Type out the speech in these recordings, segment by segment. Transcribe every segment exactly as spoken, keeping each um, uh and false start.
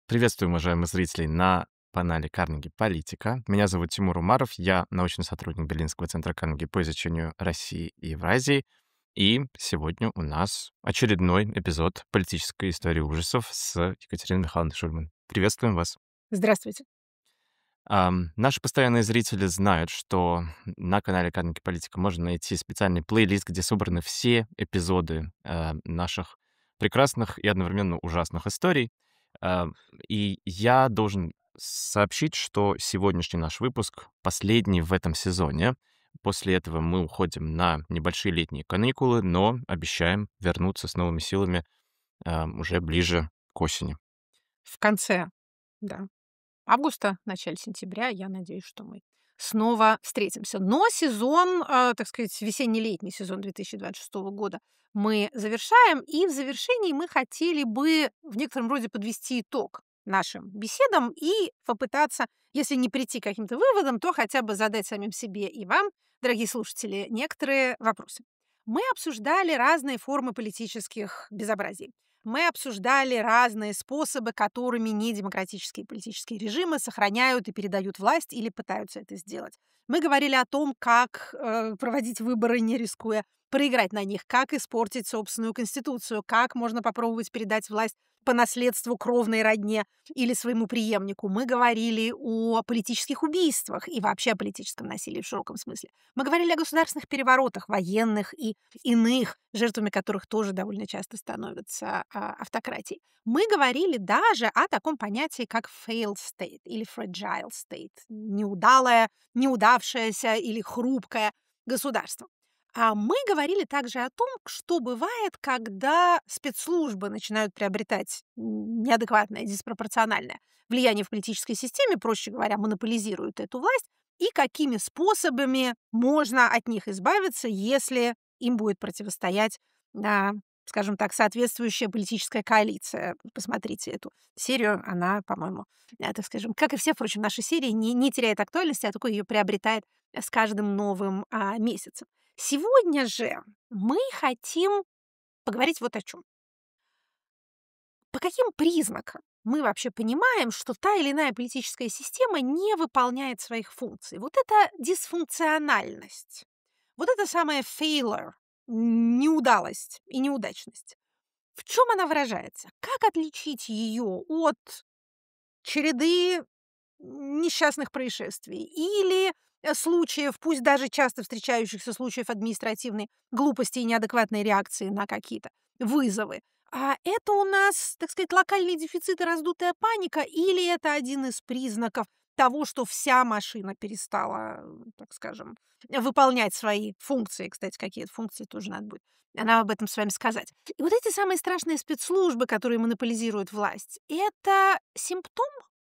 Приветствуем, уважаемых зрителей, на канале Carnegie Политика. Меня зовут Тимур Умаров, я научный сотрудник Берлинского центра Carnegie по изучению России и Евразии. И сегодня у нас очередной эпизод политической истории ужасов с Екатериной Михайловной Шульман. Приветствуем вас. Здравствуйте. Ам, наши постоянные зрители знают, что на канале Carnegie Политика можно найти специальный плейлист, где собраны все эпизоды э, наших прекрасных и одновременно ужасных историй. А, И я должен сообщить, что сегодняшний наш выпуск последний в этом сезоне. После этого мы уходим на небольшие летние каникулы, но обещаем вернуться с новыми силами а, уже ближе к осени. В конце, да, августа, начале сентября, я надеюсь, что мы снова встретимся. Но сезон, э, так сказать, весенне-летний сезон две тысячи двадцать шестого года мы завершаем, и в завершении мы хотели бы в некотором роде подвести итог нашим беседам и попытаться, если не прийти к каким-то выводам, то хотя бы задать самим себе и вам, дорогие слушатели, некоторые вопросы. Мы обсуждали разные формы политических безобразий. Мы обсуждали разные способы, которыми недемократические политические режимы сохраняют и передают власть или пытаются это сделать. Мы говорили о том, как э, проводить выборы, не рискуя проиграть на них, как испортить собственную конституцию, как можно попробовать передать власть по наследству кровной родне или своему преемнику. Мы говорили о политических убийствах и вообще о политическом насилии в широком смысле. Мы говорили о государственных переворотах, военных и иных, жертвами которых тоже довольно часто становятся а, автократии. Мы говорили даже о таком понятии, как failed state или fragile state, неудалое, неудавшееся или хрупкое государство. А мы говорили также о том, что бывает, когда спецслужбы начинают приобретать м, неадекватное, диспропорциональное влияние в политической системе, проще говоря, монополизируют эту власть, и какими способами можно от них избавиться, если им будет противостоять, а, скажем так, соответствующая политическая коалиция. Посмотрите эту серию, она, по-моему, а, так скажем, как и все, впрочем, наши серии, не, не теряет актуальности, а только ее приобретает с каждым новым а, месяцем. Сегодня же мы хотим поговорить вот о чем. По каким признакам мы вообще понимаем, что та или иная политическая система не выполняет своих функций? Вот это дисфункциональность, вот это самая failure, неудалость и неудачность. В чем она выражается? Как отличить ее от череды несчастных происшествий или э, случаев, пусть даже часто встречающихся случаев административной глупости и неадекватной реакции на какие-то вызовы? А это у нас, так сказать, локальный дефицит и раздутая паника, или это один из признаков того, что вся машина перестала, м, так скажем, выполнять свои функции? Кстати, какие-то функции тоже надо будет нам об этом с вами сказать. И вот эти самые страшные спецслужбы, которые монополизируют власть, это симптом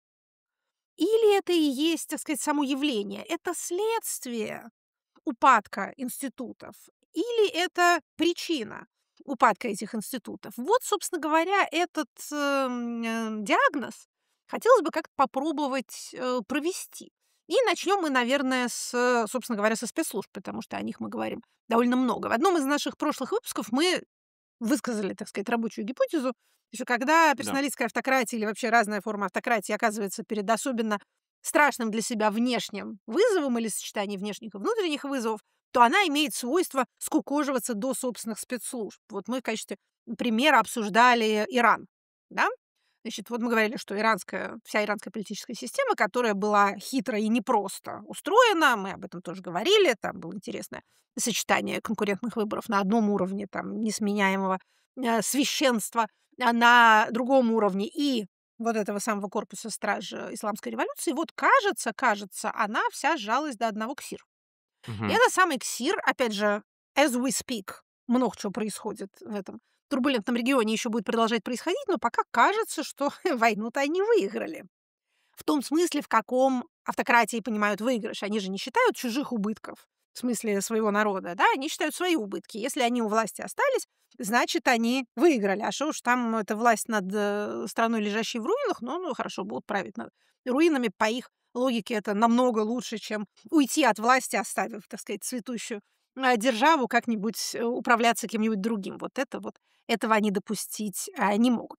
или это и есть, так сказать, само явление? Это следствие упадка институтов или это причина упадка этих институтов? Вот, собственно говоря, этот, эм, э, диагноз хотелось бы как-то попробовать, э, провести. И начнем мы, наверное, с, э, собственно говоря, со спецслужб, потому что о них мы говорим довольно много. В одном из наших прошлых выпусков мы высказали, так сказать, рабочую гипотезу, что когда Да. персоналистская автократия или вообще разная форма автократии оказывается перед особенно страшным для себя внешним вызовом или сочетанием внешних и внутренних вызовов, то она имеет свойство скукоживаться до собственных спецслужб. Вот мы в качестве примера обсуждали Иран, да? Значит, вот мы говорили, что иранская, вся иранская политическая система, которая была хитро и непросто устроена, мы об этом тоже говорили, там было интересное сочетание конкурентных выборов на одном уровне, там, несменяемого э, священства, а на другом уровне и вот этого самого корпуса страж э, исламской революции. Вот кажется, кажется, она вся сжалась до одного КСИР. И Мгм. этот самый КСИР, опять же, as we speak, много чего происходит в этом турбулентном регионе, еще будет продолжать происходить, но пока кажется, что войну-то они выиграли. В том смысле, в каком автократии понимают выигрыш. Они же не считают чужих убытков, в смысле своего народа, да, они считают свои убытки. Если они у власти остались, значит, они выиграли. А что уж там эта власть над э, страной, лежащей в руинах, ну, ну, хорошо, будут править над руинами. По их логике это намного лучше, чем уйти от власти, оставив, так сказать, цветущую э, державу, как-нибудь э, управляться кем-нибудь другим. Вот это вот, этого они допустить э, не могут.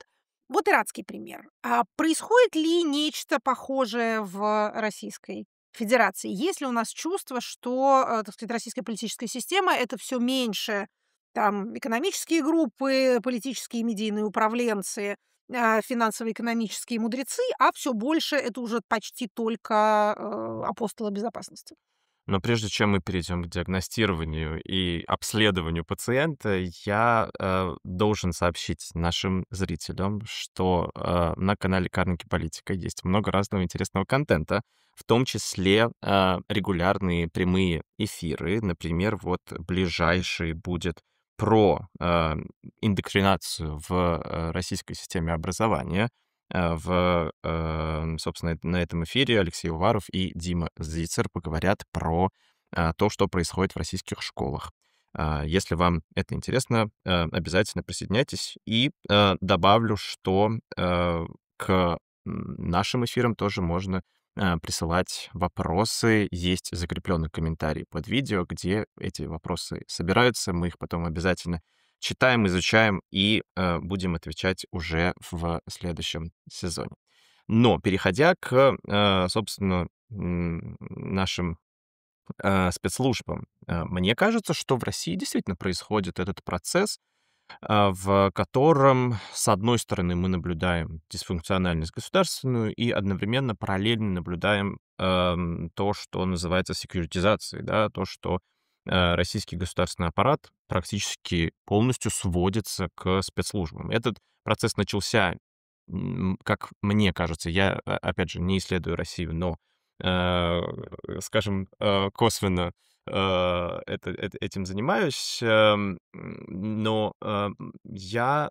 Вот иранский пример. А происходит ли нечто похожее в Российской Федерации? Есть ли у нас чувство, что, э, так сказать, российская политическая система — это все меньше там экономические группы, политические и медийные управленцы, а, финансово-экономические мудрецы, а все больше это уже почти только, э, апостолы безопасности? Но прежде чем мы перейдем к диагностированию и обследованию пациента, я э, должен сообщить нашим зрителям, что э, на канале Карнеги Политика есть много разного интересного контента, в том числе э, регулярные прямые эфиры. Например, вот ближайший будет про э, индоктринацию в э, российской системе образования. Э, В, э, собственно, на этом эфире Алексей Уваров и Дима Зицер поговорят про а, то, что происходит в российских школах. А, Если вам это интересно, э, обязательно присоединяйтесь. И э, добавлю, что э, к м, нашим эфирам тоже можно э, присылать вопросы. Есть закрепленный комментарий под видео, где эти вопросы собираются. Мы их потом обязательно читаем, изучаем и э, будем отвечать уже в следующем сезоне. Но переходя к, э, собственно, м, нашим э, спецслужбам, э, мне кажется, что в России действительно происходит этот процесс, а, в котором, с одной стороны, мы наблюдаем дисфункциональность государственную и одновременно параллельно наблюдаем эм, то, что называется секьюритизацией, да, то, что э, российский государственный аппарат практически полностью сводится к спецслужбам. Этот процесс начался, м, как мне кажется, я, а, опять же, не исследую Россию, но, э, скажем, э, косвенно э, это, это- этим занимаюсь, эм, но эм, я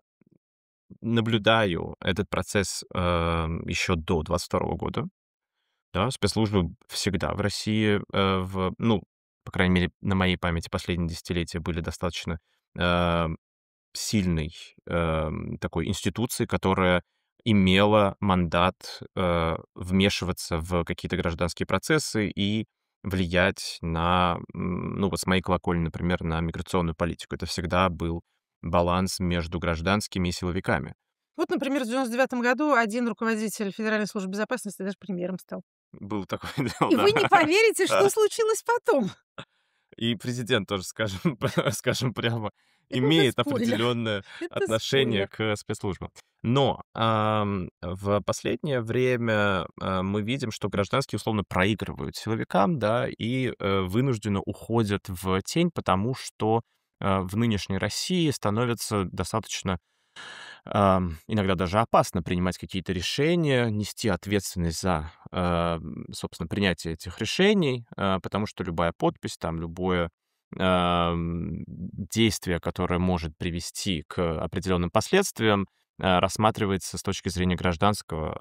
наблюдаю этот процесс эм, еще до двадцать второго года. Да, спецслужбы всегда в России, э, в, ну, по крайней мере, на моей памяти последние десятилетия были достаточно э, сильной эм, такой институцией, которая имела мандат э, вмешиваться в какие-то гражданские процессы и влиять на, м, ну вот с моей колокольни, например, на миграционную политику. Это всегда был баланс между гражданскими и силовиками. Вот, например, в девяносто девятом году один руководитель Федеральной службы безопасности даже премьером стал. Было такое дело, И вы да. не поверите, что случилось потом. И президент тоже, скажем, скажем прямо, Это уже имеет спойлер. определенное Это отношение спойлер. к спецслужбам. Но ам, в последнее время а, мы видим, что гражданские условно проигрывают силовикам, да, и э, вынужденно уходят в тень, потому что а, в нынешней России становится достаточно ам, иногда даже опасно принимать какие-то решения, нести ответственность за, ам, собственно, принятие этих решений, а, потому что любая подпись, там, любое ам, действие, которое может привести к определенным последствиям, а, рассматривается с точки зрения гражданского,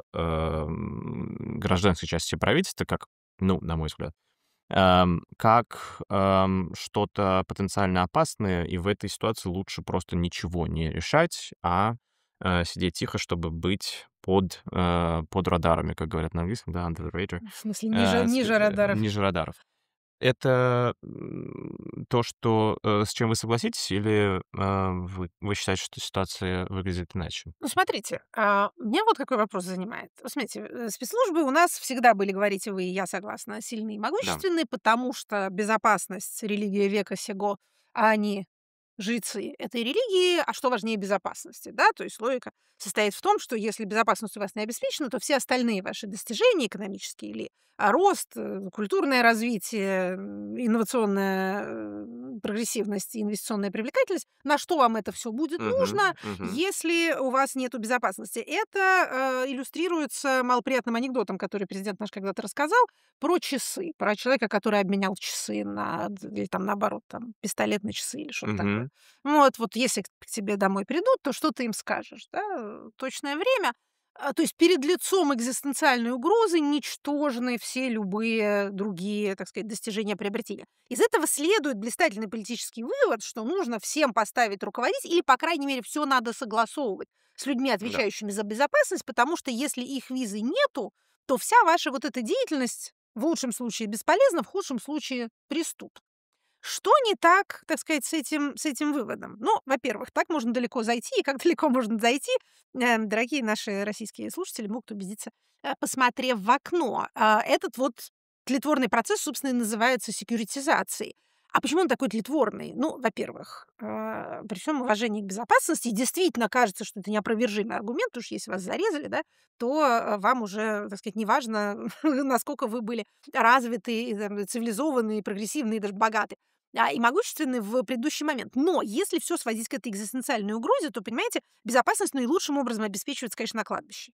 ам, гражданской части правительства, как, ну, на мой взгляд, ам, как ам, что-то потенциально опасное, и в этой ситуации лучше просто ничего не решать, а э, сидеть тихо, чтобы быть под, э, под радарами, как говорят на английском, да, under the radar, В смысле, ниже э, с- ниже э, радаров. ниже радаров. Это м, то, что, э, с чем вы согласитесь, или э, вы, вы считаете, что ситуация выглядит иначе? Ну, смотрите, а, меня вот какой вопрос занимает. Вот смотрите, э, спецслужбы у нас всегда были, говорите вы, и я согласна, сильные и Да. могущественные, потому что безопасность — религия века сего, а они жрецы этой религии, а что важнее безопасности, да? То есть логика состоит в том, что если безопасность у вас не обеспечена, то все остальные ваши достижения экономические или а, рост, э, культурное развитие, м, инновационная э, прогрессивность и инвестиционная привлекательность, на что вам это все будет Мгм, нужно, мгм. если у вас нету безопасности? Это э, иллюстрируется малоприятным анекдотом, который президент наш когда-то рассказал про часы, про человека, который обменял часы на, д- или там наоборот, там, пистолет на часы или что-то такое. Мгм. Ну вот, вот если к к тебе домой придут, то что ты им скажешь, да? э, Точное время. А, То есть перед лицом экзистенциальной угрозы ничтожны все любые другие, так сказать, достижения, приобретения. Из этого следует блистательный политический вывод, что нужно всем поставить руководить, или, по крайней мере, все надо согласовывать с людьми, Да. отвечающими за безопасность, потому что если их визы нету, то вся ваша вот эта деятельность в лучшем случае бесполезна, в худшем случае преступна. Что не так, так сказать, с этим, с этим выводом? Ну, во-первых, так можно далеко зайти, и как далеко можно зайти, э, дорогие наши российские слушатели могут убедиться, э, посмотрев в окно. А, этот вот тлетворный процесс, собственно, и называется секьюритизацией. А почему он такой тлетворный? Ну, во-первых, а, при всем уважении к безопасности, действительно кажется, что это неопровержимый аргумент, потому что если вас зарезали, да, то э, вам уже, так сказать, неважно, насколько вы были развитые, и, там, цивилизованные, прогрессивные, даже богаты а, и могущественны в предыдущий момент. Но если все сводить к этой экзистенциальной угрозе, то, понимаете, безопасность наилучшим образом обеспечивается, конечно, на кладбище.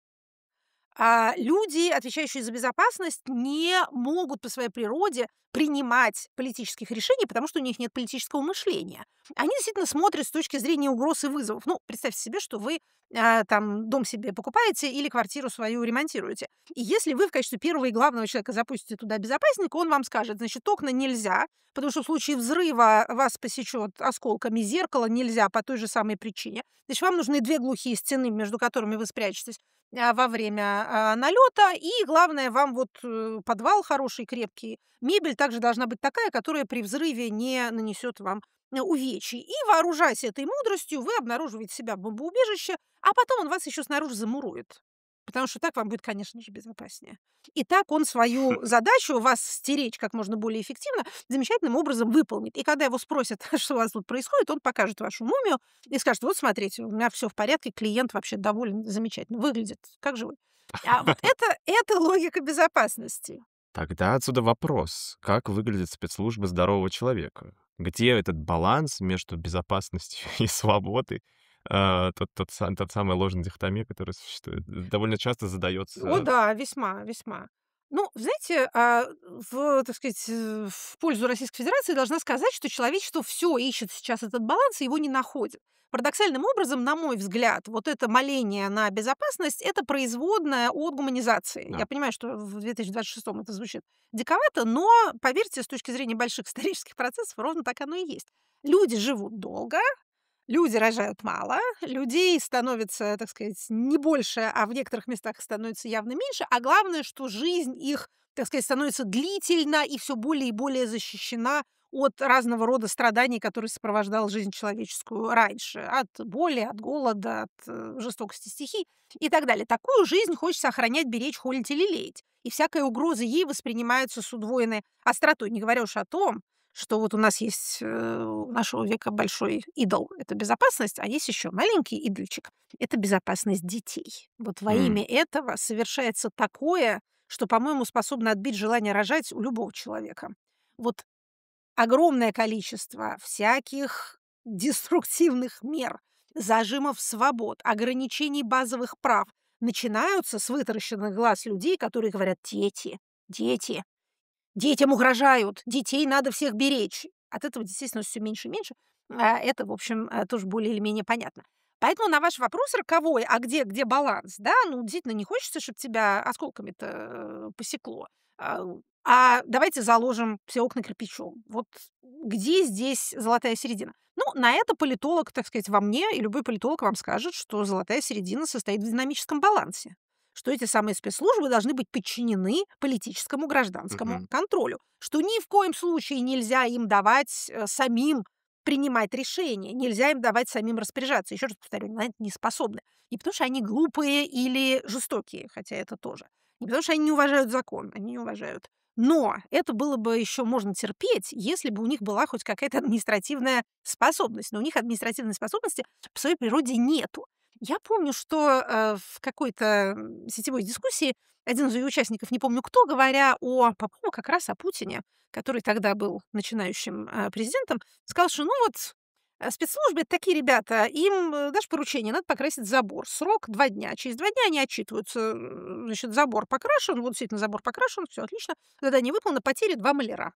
А люди, отвечающие за безопасность, не могут по своей природе принимать политических решений, потому что у них нет политического мышления. Они действительно смотрят с точки зрения угроз и вызовов. Ну, представьте себе, что вы а, там дом себе покупаете или квартиру свою ремонтируете. И если вы в качестве первого и главного человека запустите туда безопасника, он вам скажет, значит, окна нельзя, потому что в случае взрыва вас посечет осколками, зеркало нельзя по той же самой причине. Значит, вам нужны две глухие стены, между которыми вы спрячетесь а, во время а, налета. И главное, вам вот э, подвал хороший, крепкий. Мебель также должна быть такая, которая при взрыве не нанесет вам э, увечий. И, вооружаясь этой мудростью, вы обнаруживаете себя в бомбоубежище, а потом он вас еще снаружи замурует. Потому что так вам будет, конечно же, безопаснее. И так он свою задачу вас стеречь как можно более эффективно замечательным образом выполнит. И когда его спросят, что у вас тут происходит, он покажет вашу мумию и скажет: вот смотрите, у меня все в порядке, клиент вообще доволен, замечательно выглядит, как живой. А вот это, это логика безопасности. Тогда отсюда вопрос: как выглядит спецслужба здорового человека? Где этот баланс между безопасностью и свободой? А, тот тот са тот самый ложная дихотомия, которая существует, довольно часто О задается. да, весьма, весьма. Ну, знаете, а, в, так сказать, э, в пользу Российской Федерации должна сказать, что человечество все ищет сейчас этот баланс и его не находит. Парадоксальным образом, на мой взгляд, вот это моление на безопасность — это производная от гуманизации. Да. Я понимаю, что в две тысячи двадцать шестом это звучит диковато, но, поверьте, с точки зрения больших исторических процессов, ровно так оно и есть. Люди живут долго, люди рожают мало, людей становится, так сказать, не больше, а в некоторых местах становится явно меньше. А главное, что жизнь их, так сказать, становится длительна и все более и более защищена от разного рода страданий, которые сопровождал жизнь человеческую раньше. От боли, от голода, от э, жестокости стихий и так далее. Такую жизнь хочется охранять, беречь, холить или лелеять. И всякая угроза ей воспринимается с удвоенной остротой. Не говоря уж о том, что вот у нас есть, э, у нашего века большой идол — это безопасность, а есть еще маленький идольчик — это безопасность детей. Вот во М. имя этого совершается такое, что, по-моему, способно отбить желание рожать у любого человека. Вот огромное количество всяких деструктивных мер, зажимов свобод, ограничений базовых прав начинаются с вытаращенных глаз людей, которые говорят: дети, дети, детям угрожают, детей надо всех беречь. От этого, естественно, все меньше и меньше. А, это, в общем, э, тоже более или менее понятно. Поэтому на ваш вопрос роковой: а где где баланс? Да, ну, действительно, не хочется, чтобы тебя осколками-то, э, посекло. А, а давайте заложим все окна кирпичом. Вот где здесь золотая середина? Ну, на это политолог, так сказать, во мне, и любой политолог вам скажет, что золотая середина состоит в динамическом балансе, что эти самые спецслужбы должны быть подчинены политическому гражданскому Мгм. контролю, что ни в коем случае нельзя им давать э, самим принимать решения, нельзя им давать самим распоряжаться. Еще раз повторю, на это не способны. Не потому что они глупые или жестокие, хотя это тоже. Не потому что они не уважают закон, они не уважают. Но это было бы еще можно терпеть, если бы у них была хоть какая-то административная способность. Но у них административной способности по своей природе нету. Я помню, что э, в какой-то м, сетевой дискуссии один из ее участников, не помню кто, говоря о, по-моему, как раз о Путине, который тогда был начинающим э, президентом, сказал, что ну вот э, спецслужбы — это такие ребята, им э, дашь поручение, надо покрасить забор. Срок два дня. Через два дня они отчитываются. м, Значит, забор покрашен, вот действительно забор покрашен, все отлично. Задание выполнено, потери два маляра.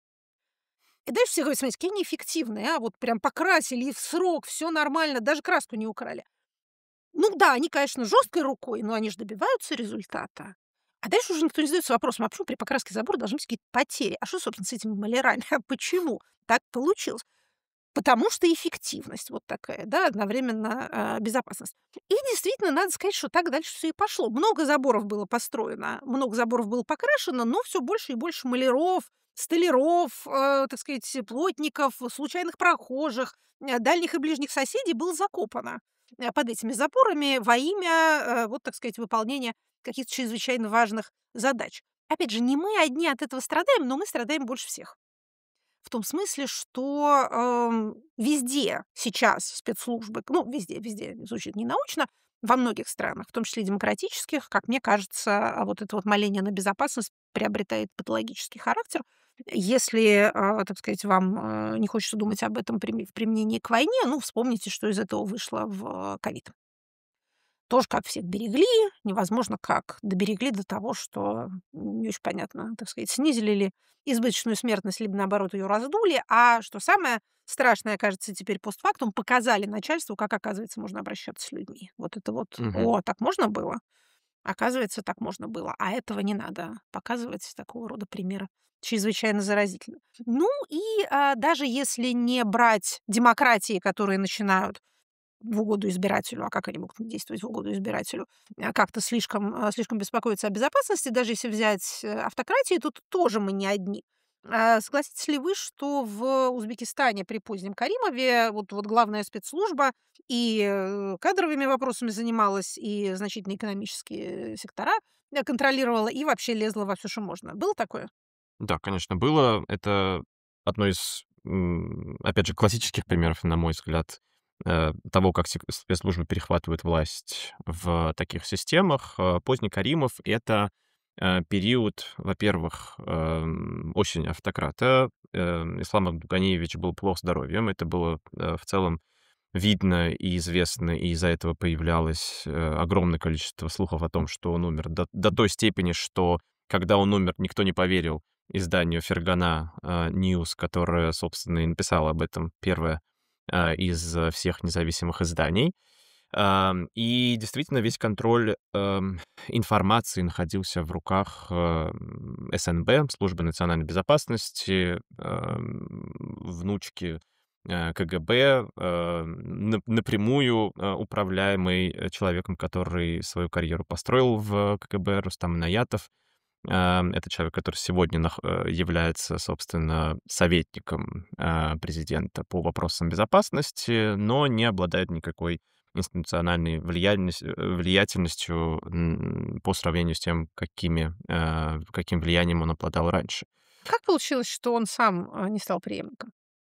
И дальше все говорят: смотрите, какие неэффективные, а, вот прям покрасили и в срок, все нормально, даже краску не украли. Ну да, они, конечно, жесткой рукой, но они же добиваются результата. А дальше уже никто не задается вопросом: а почему при покраске забора должны быть какие-то потери? А что, собственно, с этими малярами? А почему так получилось? Потому что эффективность вот такая, да, одновременно а, безопасность. И действительно, надо сказать, что так дальше все и пошло. Много заборов было построено, много заборов было покрашено, но все больше и больше маляров столяров, э, так сказать, плотников, случайных прохожих, э, дальних и ближних соседей было закопано э, под этими запорами во имя, э, вот, так сказать, выполнения каких-то чрезвычайно важных задач. Опять же, не мы одни от этого страдаем, но мы страдаем больше всех. В том смысле, что, эм, везде сейчас спецслужбы, ну, везде, везде звучит ненаучно, во многих странах, в том числе и демократических, как мне кажется, а вот это вот моление на безопасность приобретает патологический характер. Если, а, так сказать, вам, а, не хочется думать об этом прими в применении к войне, ну, вспомните, что из этого вышло в ковид. Тоже как всех берегли, невозможно как доберегли до того, что не очень понятно, так сказать, снизили ли избыточную смертность, либо наоборот ее раздули. А что самое страшное, кажется, теперь постфактум, показали начальству, как, оказывается, можно обращаться с людьми. Вот это вот, Мгм. о, так можно было? Оказывается, так можно было. А этого не надо показывать, такого рода примеры. Чрезвычайно заразительно. Ну и а, даже если не брать демократии, которые начинают в угоду избирателю, а как они могут действовать в угоду избирателю, а, как-то слишком, а, слишком беспокоиться о безопасности. Даже если взять э, автократии, тут тоже мы не одни. А, Согласитесь ли вы, что в Узбекистане при позднем Каримове вот, вот главная спецслужба и э, кадровыми вопросами занималась, и значительные экономические сектора э, контролировала, и вообще лезла во все, что можно. Было такое? Да, конечно, было. Это одно из, м, опять же, классических примеров, на мой взгляд, э, того, как сек- спецслужбы перехватывают власть в таких системах. Э, Поздний Каримов — это э, период, во-первых, эм, осень автократа. Э, Ислам Абдуганиевич был плох здоровьем. Это было э, в целом видно и известно, и из-за этого появлялось э, огромное количество слухов о том, что он умер до, до той степени, что когда он умер, никто не поверил изданию Фергана э, Ньюс, которое, собственно, и написало об этом первое э, из э, всех независимых изданий. Ам, И действительно весь контроль эм, информации находился в руках эм, эс эн бэ, Службы национальной безопасности, эм, внучки э, ка гэ бэ, э, на- напрямую э, управляемый э, человеком, который свою карьеру построил в ка гэ бэ, Рустам Инаятов. А, Это человек, который сегодня нах- э, является, собственно, советником а, президента по вопросам безопасности, но не обладает никакой институциональной влияльность- э, влиятельностью м, по сравнению с тем, какими, а, каким влиянием он обладал раньше. Как получилось, что он сам а, не стал преемником?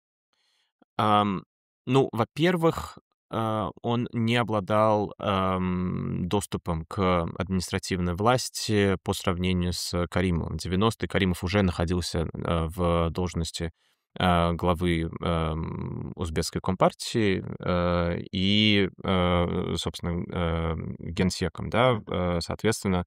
Ам, ну, во-первых, а, он не обладал, ам, доступом к административной власти по сравнению с Каримовым. В девяностые Каримов уже находился, а, в должности, а, главы, ам, узбекской компартии, а, и, а, собственно, а, генсеком, да. Э, соответственно,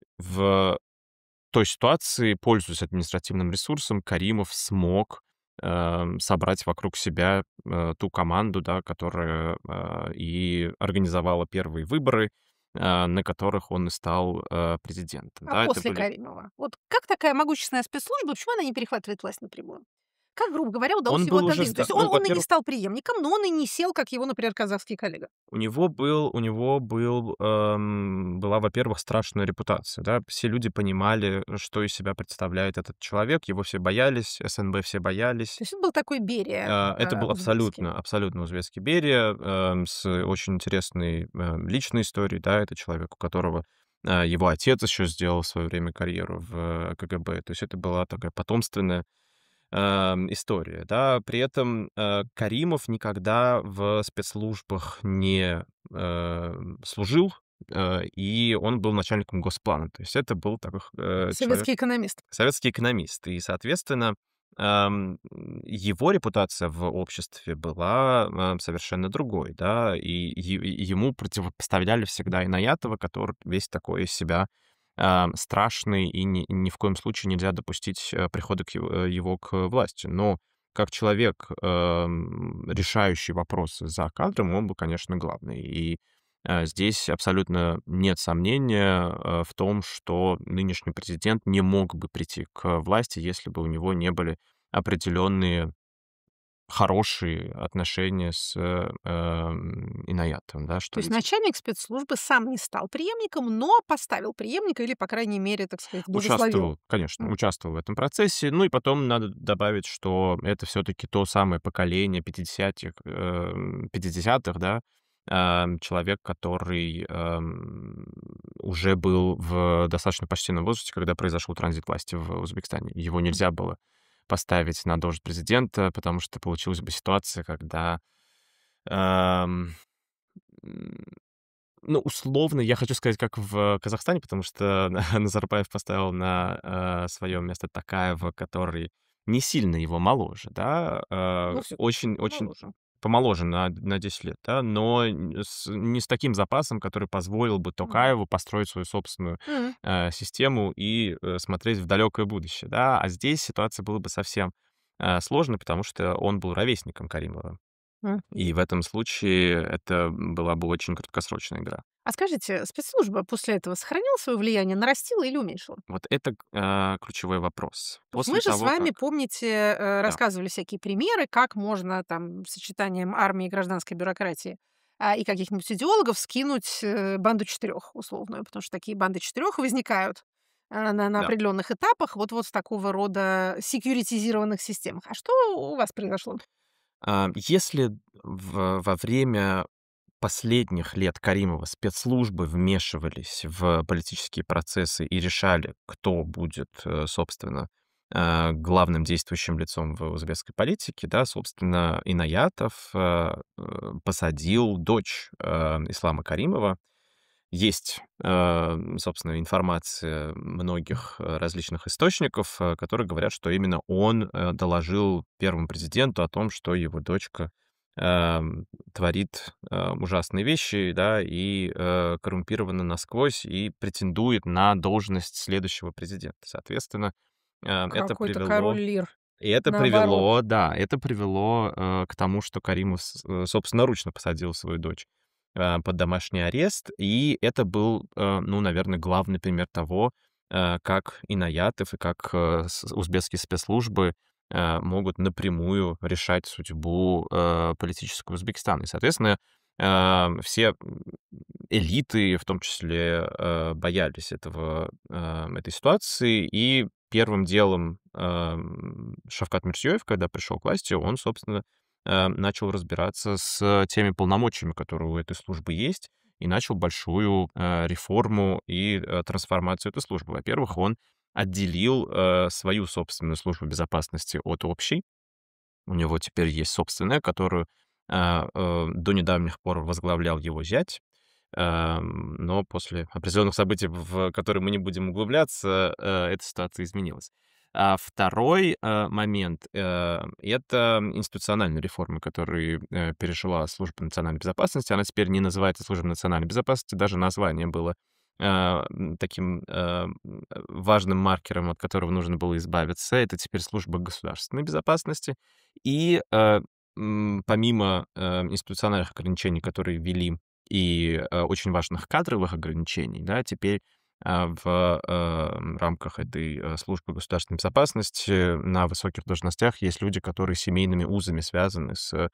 в той ситуации, пользуясь административным ресурсом, Каримов смог, эм, собрать вокруг себя, э, ту команду, да, которая, а, и организовала первые выборы, а, на которых он и стал, э, президентом. А Да, это после были Каримова? Вот как такая могущественная спецслужба, почему она не перехватывает власть напрямую? Как, грубо говоря, удалось Он его был уже отодвинуть? То сда есть он, ну, он и не во-первых, стал преемником, но он и не сел, как его, например, казахский коллега. У него был у него был, эм, была, во-первых, страшная репутация, да. Все люди понимали, что из себя представляет этот человек, его все боялись, эс эн бэ все боялись. То есть он был такой Берия А, это э, был узбекский. абсолютно абсолютно узбекский Берия, эм, с очень интересной, эм, личной историей, да. Это человек, у которого, а, его отец еще сделал в свое время карьеру в ка гэ бэ. То есть это была такая потомственная ам, история, да. При этом, э, Каримов никогда в спецслужбах не, э, служил, э, и он был начальником госплана. То есть это был такой э, человек, Советский экономист. советский экономист. И, соответственно, ам, его репутация в обществе была, а, совершенно другой, да. И е ему противопоставляли всегда Инаятова, который весь такой из себя, ам, страшный, и ни ни в коем случае нельзя допустить, э, прихода к его э, его к власти. Но как человек, ам, решающий вопросы за кадром, он был, конечно, главный. И Э, здесь абсолютно нет сомнения, э, в том, что нынешний президент не мог бы прийти к власти, если бы у него не были определенные хорошие отношения с, э, эм, Инаятом, да, То что есть ведь начальник спецслужбы сам не стал преемником, но поставил преемника или, по крайней мере, так сказать, благословил. Участвовал, конечно, М. участвовал в этом процессе. Ну и потом надо добавить, что это все-таки то самое поколение пятидесятых, эм, пятидесятых, да, ам, человек, который ам, уже был в достаточно почтенном возрасте, когда произошел транзит власти в Узбекистане. Его М. нельзя было поставить на должность президента, потому что получилась бы ситуация, когда ам, м, ну, условно, я хочу сказать, как в Казахстане, потому что Назарбаев поставил на свое место Токаева, который не сильно его моложе, да, а, Ну, все-таки очень, очень помоложе. помоложе на, на десять лет, да, но н- с- не с таким запасом, который позволил бы М. Токаеву построить свою собственную М. э, систему и э, смотреть в далекое будущее, да, а здесь ситуация была бы совсем э, сложной, потому что он был ровесником Каримова. М. И в этом случае это была бы очень краткосрочная игра. А скажите, спецслужба после этого сохранила свое влияние, нарастила или уменьшила? Вот это, а, ключевой вопрос. То есть После мы же с того, вами, как помните, э, да, рассказывали всякие примеры, как можно там сочетанием армии и гражданской бюрократии а, и каких-нибудь идеологов скинуть э, банду четырех условную, потому что такие банды четырех возникают а, на, на да. определенных этапах вот, вот в такого рода секьюритизированных системах. А что у вас произошло? А, если в во время последних лет Каримова спецслужбы вмешивались в политические процессы и решали, кто будет, э, собственно, а, главным действующим лицом в узбекской политике, да, собственно, Инаятов, а, э, посадил дочь, а, Ислама Каримова. Есть, э, собственно, информация многих э, различных источников, э, которые говорят, что именно он э, доложил первому президенту о том, что его дочка эм, творит э, ужасные вещи, да, и э, коррумпирована насквозь, и претендует на должность следующего президента. Соответственно, э, это Какой-то король привело Лир. и это Наоборот. привело, да, это привело, э, к тому, что Каримов с э, собственноручно посадил свою дочь, э, под домашний арест. И это был, э, ну, наверное, главный пример того, э, как Инаятов и как, э, с узбекские спецслужбы, э, могут напрямую решать судьбу, э, политического Узбекистана. И, соответственно, э, все, м, элиты, в том числе, э, боялись этого, э, этой ситуации. И первым делом, ам, Шавкат Мирзиёев, когда пришел к власти, он, собственно, э, начал разбираться с теми полномочиями, которые у этой службы есть, и начал большую, э, реформу и, э, трансформацию этой службы. Во-первых, он отделил, э, свою собственную службу безопасности от общей. У него теперь есть собственная, которую, а, э, до недавних пор возглавлял его зять. Ам, но после определенных событий, в которые мы не будем углубляться, э, эта ситуация изменилась. А второй, э, момент, э, это институциональная реформа, которую, э, пережила Служба национальной безопасности. Она теперь не называется Служба национальной безопасности, даже название было, а, м, таким, а, м, важным маркером, от которого нужно было избавиться. Это теперь Служба государственной безопасности. И, э, м, помимо, э, институциональных ограничений, которые ввели, и, э, очень важных кадровых ограничений, да, теперь, а, в, э, рамках этой, э, службы государственной безопасности на высоких должностях есть люди, которые семейными узами связаны с,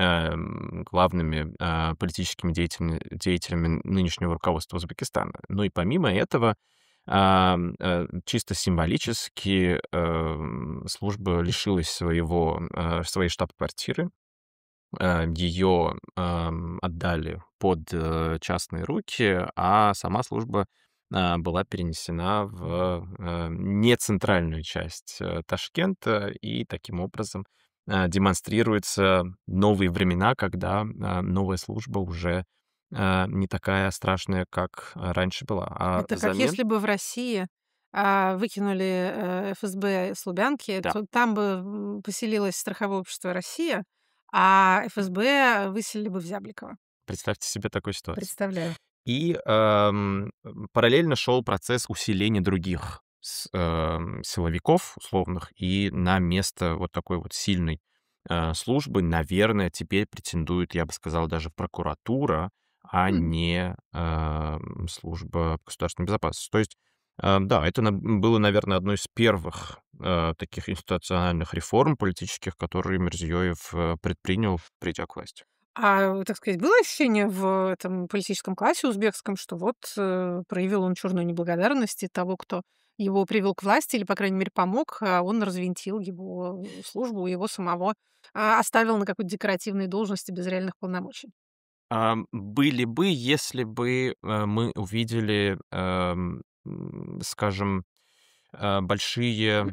эм, главными, а, политическими деятельны деятелями нынешнего руководства Узбекистана. Ну и помимо этого, ам, э, чисто символически, эм, служба лишилась своего, э, своей штаб-квартиры. Э, ее, ам, отдали под, э, частные руки, а сама служба, а, была перенесена в, э, нецентральную часть, э, Ташкента. И таким образом, а, демонстрируются новые времена, когда, а, новая служба уже, а, не такая страшная, как, а, раньше была. А Это как взамен если бы в России, а, выкинули, э, эф эс бэ с Лубянки, да, то там бы, м, поселилось страховое общество «Россия», а эф эс бэ выселили бы в Зябликово. представьте себе такую ситуацию. Представляю. И, ам, м, параллельно шел процесс усиления других с ам, силовиков условных, и на место вот такой вот сильной, а, службы, наверное, теперь претендует, я бы сказал, даже прокуратура, а М. не, ам, служба государственной безопасности. То есть, А, да, это на было, наверное, одной из первых, э, таких институциональных реформ политических, которые Мирзиёев, э, предпринял, придя к власти. А, так сказать, было ощущение в этом политическом классе узбекском, что вот, э, проявил он черную неблагодарность, и того, кто его привел к власти или, по крайней мере, помог, а он развинтил его э, службу, его самого, а, оставил на какой-то декоративной должности без реальных полномочий? Ам, были бы, если бы, э, мы увидели, эм, м, скажем, э, большие,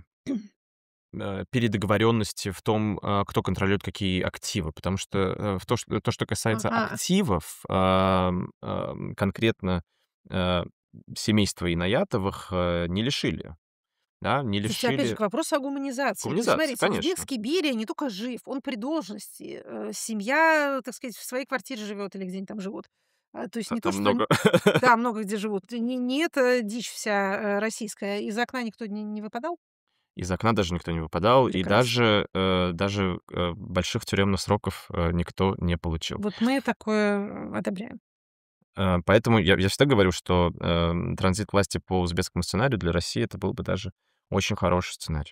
э, передоговоренности в том, э, кто контролирует какие активы. Потому что, э, в то, что то, что касается Ага. активов, ам, ам, конкретно, э, семейства Инаятовых, э, не лишили, да, не Слушайте, опять же, лишили к вопросу о гуманизации. То есть, коммунизации, смотрите, конечно. узбекский Берия не только жив, он при должности. Э, семья, так сказать, в своей квартире живет или где они там живут. А, то есть А не то, там что н много. да, много где живут. Не не эта дичь вся, э, российская. Из окна никто не не выпадал? Из окна даже никто не выпадал, и Прекрасно. даже, э, даже, э, больших тюремных сроков, э, никто не получил. Вот мы такое, э, одобряем. Э, поэтому я я всегда говорю, что, эм, транзит власти по узбекскому сценарию для России — это был бы даже очень хороший сценарий.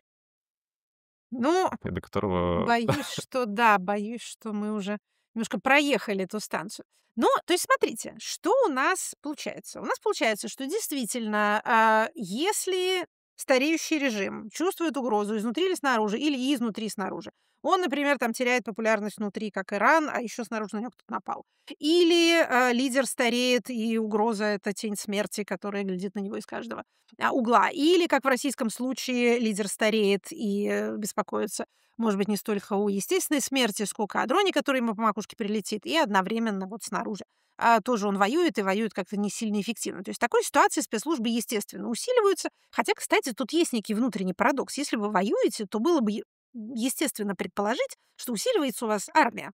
Ну, И до которого боюсь, что да, боюсь, что мы уже немножко проехали эту станцию. Ну, то есть смотрите, что у нас получается? У нас получается, что действительно, а, если стареющий режим чувствует угрозу изнутри или снаружи, или изнутри снаружи, он, например, там теряет популярность внутри, как Иран, а еще снаружи на него кто-то напал. Или, а, лидер стареет, и угроза — это тень смерти, которая глядит на него из каждого, а, угла. Или, как в российском случае, лидер стареет и, э, беспокоится, может быть, не столько о естественной смерти, сколько о дроне, который ему по макушке прилетит, и одновременно вот снаружи. А, тоже он воюет, и воюет как-то не сильно эффективно. То есть в такой ситуации спецслужбы, естественно, усиливаются. Хотя, кстати, тут есть некий внутренний парадокс. Если вы воюете, то было бы е естественно предположить, что усиливается у вас армия.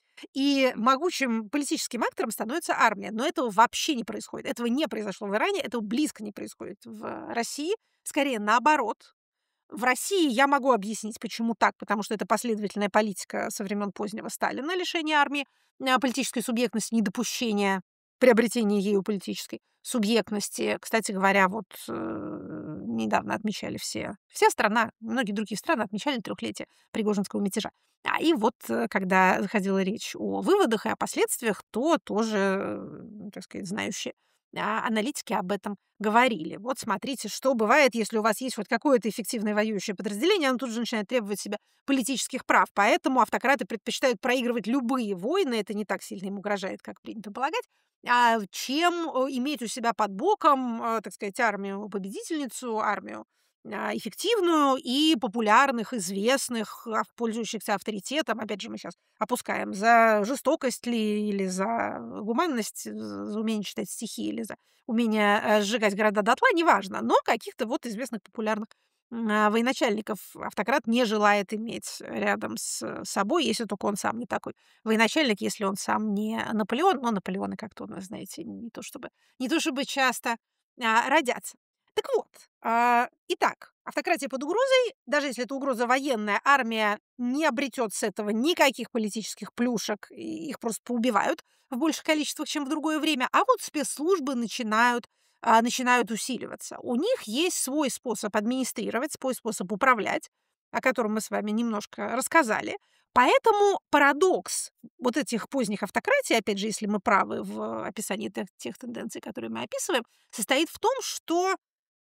И могучим политическим актором становится армия. Но этого вообще не происходит. Этого не произошло в Иране, этого близко не происходит в России. Скорее наоборот. В России я могу объяснить, почему так, потому что это последовательная политика со времен позднего Сталина, лишение армии а, политической субъектности, недопущения приобретения ею политической субъектности. Кстати говоря, вот э, недавно отмечали все, вся страна, многие другие страны отмечали трехлетие Пригожинского мятежа. А и вот, э, когда заходила речь о выводах и о последствиях, то тоже, э, так сказать, знающие а, аналитики об этом говорили. Вот смотрите, что бывает, если у вас есть вот какое-то эффективное воюющее подразделение, оно тут же начинает требовать себе политических прав. Поэтому автократы предпочитают проигрывать любые войны, это не так сильно им угрожает, как принято полагать, а, чем э, иметь у себя под боком, э, так сказать, армию-победительницу, армию а, эффективную и популярных, известных, а, пользующихся авторитетом. Опять же, мы сейчас опускаем за жестокость ли или за гуманность, за умение читать стихи или за умение э, сжигать города дотла, неважно, но каких-то вот известных популярных м, а, военачальников автократ не желает иметь рядом с собой, если только он сам не такой военачальник, если он сам не Наполеон, но Наполеоны как-то у нас, знаете, не то чтобы, не то чтобы часто а, родятся. Так вот, а, итак, автократия под угрозой, даже если это угроза военная, армия не обретет с этого никаких политических плюшек, и их просто поубивают в больших количествах, чем в другое время, а вот спецслужбы начинают, а, начинают усиливаться. У них есть свой способ администрировать, свой способ управлять, о котором мы с вами немножко рассказали. Поэтому парадокс вот этих поздних автократий, опять же, если мы правы в описании тех, тех тенденций, которые мы описываем, состоит в том, что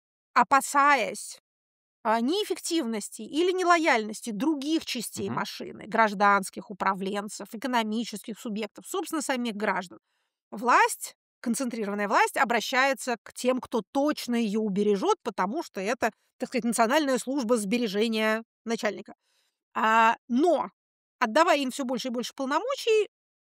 опасаясь, а, неэффективности или нелояльности других частей Мгм. машины, гражданских управленцев, экономических субъектов, собственно, самих граждан, власть, концентрированная власть обращается к тем, кто точно ее убережет, потому что это, так сказать, национальная служба сбережения начальника. А, но, отдавая им все больше и больше полномочий,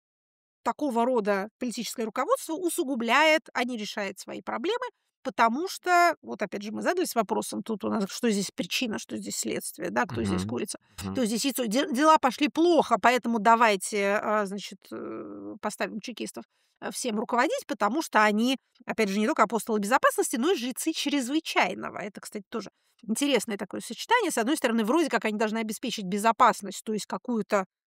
такого рода политическое руководство усугубляет, а не решает свои проблемы, потому что, вот опять же, мы задались вопросом, тут у нас что здесь причина, что здесь следствие, да, кто здесь Мгм. курица, Мгм. кто здесь яйцо. Де- Дела пошли плохо, поэтому давайте, а, значит, э, поставим чекистов э, всем руководить, потому что они, опять же, не только апостолы безопасности, но и жрецы чрезвычайного. Это, кстати, тоже интересное такое сочетание. С одной стороны, вроде как они должны обеспечить безопасность, то есть какую-то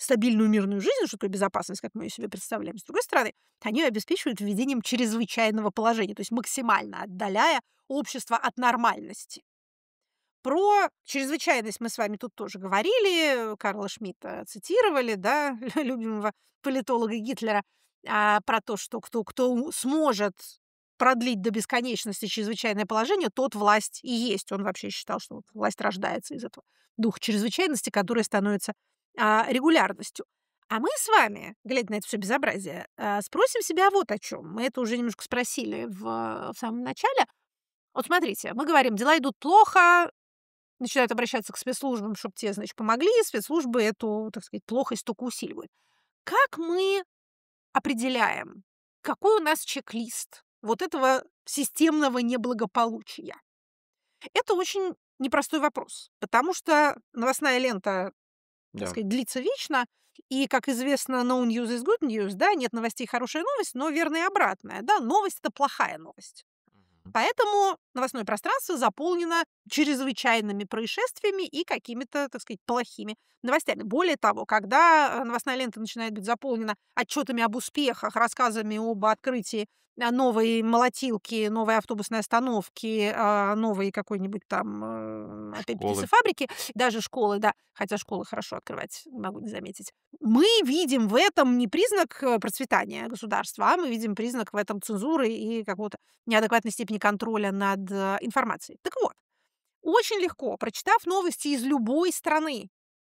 стабильную мирную жизнь, что такое безопасность, как мы ее себе представляем. С другой стороны, они ее обеспечивают введением чрезвычайного положения, то есть максимально отдаляя общество от нормальности. Про чрезвычайность мы с вами тут тоже говорили, Карла Шмидта цитировали, да, любимого политолога Гитлера, а, про то, что кто, кто сможет продлить до бесконечности чрезвычайное положение, тот власть и есть. Он вообще считал, что вот власть рождается из этого духа чрезвычайности, который становится а, регулярностью. А мы с вами, глядя на это все безобразие, а, спросим себя вот о чем. Мы это уже немножко спросили в, в самом начале. Вот смотрите, мы говорим, дела идут плохо, начинают обращаться к спецслужбам, чтобы те, значит, помогли, спецслужбы эту, так сказать, плохость только усиливают. Как мы определяем, какой у нас чек-лист вот этого системного неблагополучия? Это очень непростой вопрос, потому что новостная лента, так Да. сказать, длится вечно, и, как известно, no news is good news, да, нет новостей — хорошая новость, но верно и обратное, да, новость — это плохая новость. Мгм. Поэтому новостное пространство заполнено чрезвычайными происшествиями и какими-то, так сказать, плохими новостями. Более того, когда э, новостная лента начинает быть заполнена отчетами об успехах, рассказами об открытии а, новой молотилки, новой автобусной остановки, а, новой какой-нибудь там, э, опять Школы. птицефабрики, даже школы, да, хотя школы хорошо открывать, могу не заметить. Мы видим в этом не признак э, процветания государства, а мы видим признак в этом цензуры и какого-то неадекватной степени контроля над э, информацией. Так вот, очень легко, прочитав новости из любой страны,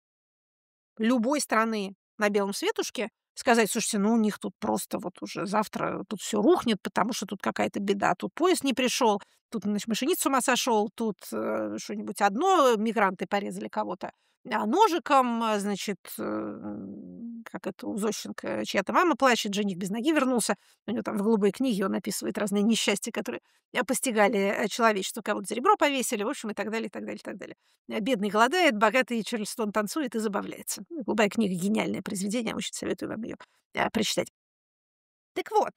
любой страны на белом светушке, сказать: слушайте, ну у них тут просто вот уже завтра тут все рухнет, потому что тут какая-то беда, тут поезд не пришел, тут, значит, машинист с ума сошел, тут э, что-нибудь одно, мигранты порезали кого-то а, ножиком, а, значит, э, м, как это у Зощенко, чья-то мама плачет, жених без ноги вернулся, у него там в голубой книге он описывает разные несчастья, которые э, постигали э, человечество, кого-то за ребро повесили, в общем, и так далее, и так далее, и так далее. Э, Бедный голодает, богатый Чарльстон танцует и забавляется. Ну, голубая книга — гениальное произведение, очень советую вам ее э, прочитать. Так вот,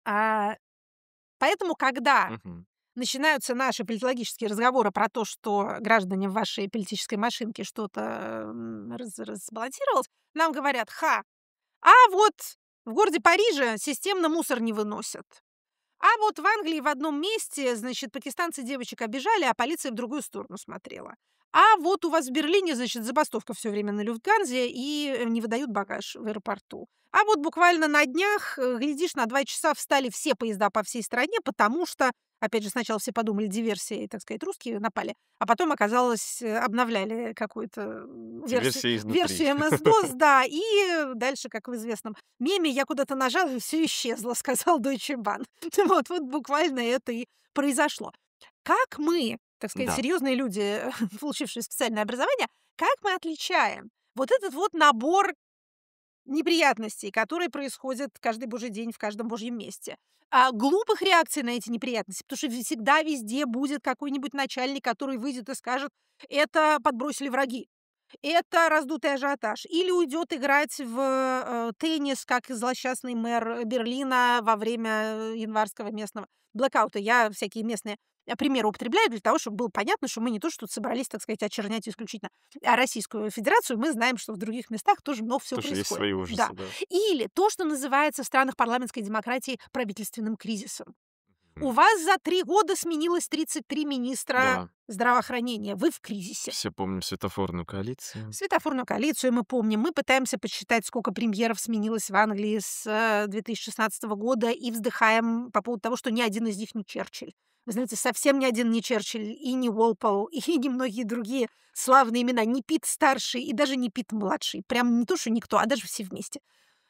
а, поэтому, когда Мгм. начинаются наши политологические разговоры про то, что граждане в вашей политической машинке что-то м, раз- разбалансировалось, нам говорят: ха, а вот в городе Париже системно мусор не выносят. А вот в Англии в одном месте, значит, пакистанцы девочек обижали, а полиция в другую сторону смотрела. А вот у вас в Берлине, значит, забастовка все время на Люфтганзе и э, не выдают багаж в аэропорту. А вот буквально на днях, э, глядишь, на два часа встали все поезда по всей стране, потому что, опять же, сначала все подумали, диверсия, и, так сказать, русские напали, а потом оказалось, э, обновляли какую-то м, версию, Версия изнутри. версию эм эс дос, да, и э, дальше, как в известном меме, я куда-то нажал, и все исчезло, сказал Deutsche Bahn. Вот, вот буквально это и произошло. Как мы, так сказать, Да. серьезные люди, получившие специальное образование, как мы отличаем вот этот вот набор неприятностей, которые происходят каждый божий день в каждом божьем месте, а, глупых реакций на эти неприятности, потому что всегда везде будет какой-нибудь начальник, который выйдет и скажет: это подбросили враги, это раздутый ажиотаж. Или уйдет играть в э, теннис, как и злосчастный мэр Берлина во время э, январского местного блэкаута. Я всякие местные э, примеры употребляю для того, чтобы было понятно, что мы не то, что тут собрались, так сказать, очернять исключительно а Российскую Федерацию. Мы знаем, что в других местах тоже много всего Тоже есть происходит. свои Да. ужасы, да. Или то, что называется в странах парламентской демократии правительственным кризисом. У Мгм. вас за три года сменилось тридцать три министра Да. здравоохранения. Вы в кризисе. Все помним светофорную коалицию. Светофорную коалицию мы помним. Мы пытаемся посчитать, сколько премьеров сменилось в Англии с э, две тысячи шестнадцатого года, и вздыхаем по поводу того, что ни один из них не Черчилль. Вы знаете, совсем ни один не Черчилль, и не Уолпол, и не многие другие славные имена. Не Пит-старший и даже не Пит-младший. Прям не то, что никто, а даже все вместе.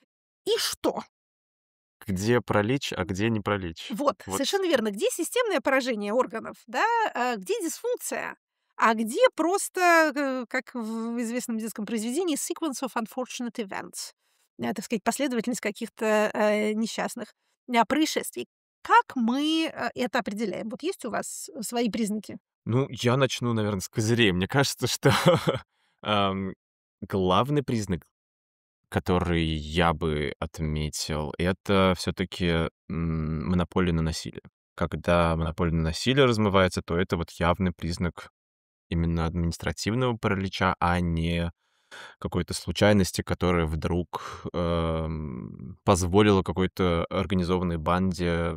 И что? Где пролечь, а где не пролечь. Вот, Вот. совершенно верно. Где системное поражение органов, да, а где дисфункция, а где просто, э, как в известном детском произведении, sequence of unfortunate events, э, так сказать, последовательность каких-то э, несчастных э, происшествий. Как мы э, это определяем? Вот есть у вас свои признаки? Ну, я начну, наверное, с козырей. Мне кажется, что ам, главный признак, который я бы отметил, это все-таки монополия на насилие. Когда монополия на насилие размывается, то это вот явный признак именно административного паралича, а не какой-то случайности, которая вдруг, эм, позволила какой-то организованной банде,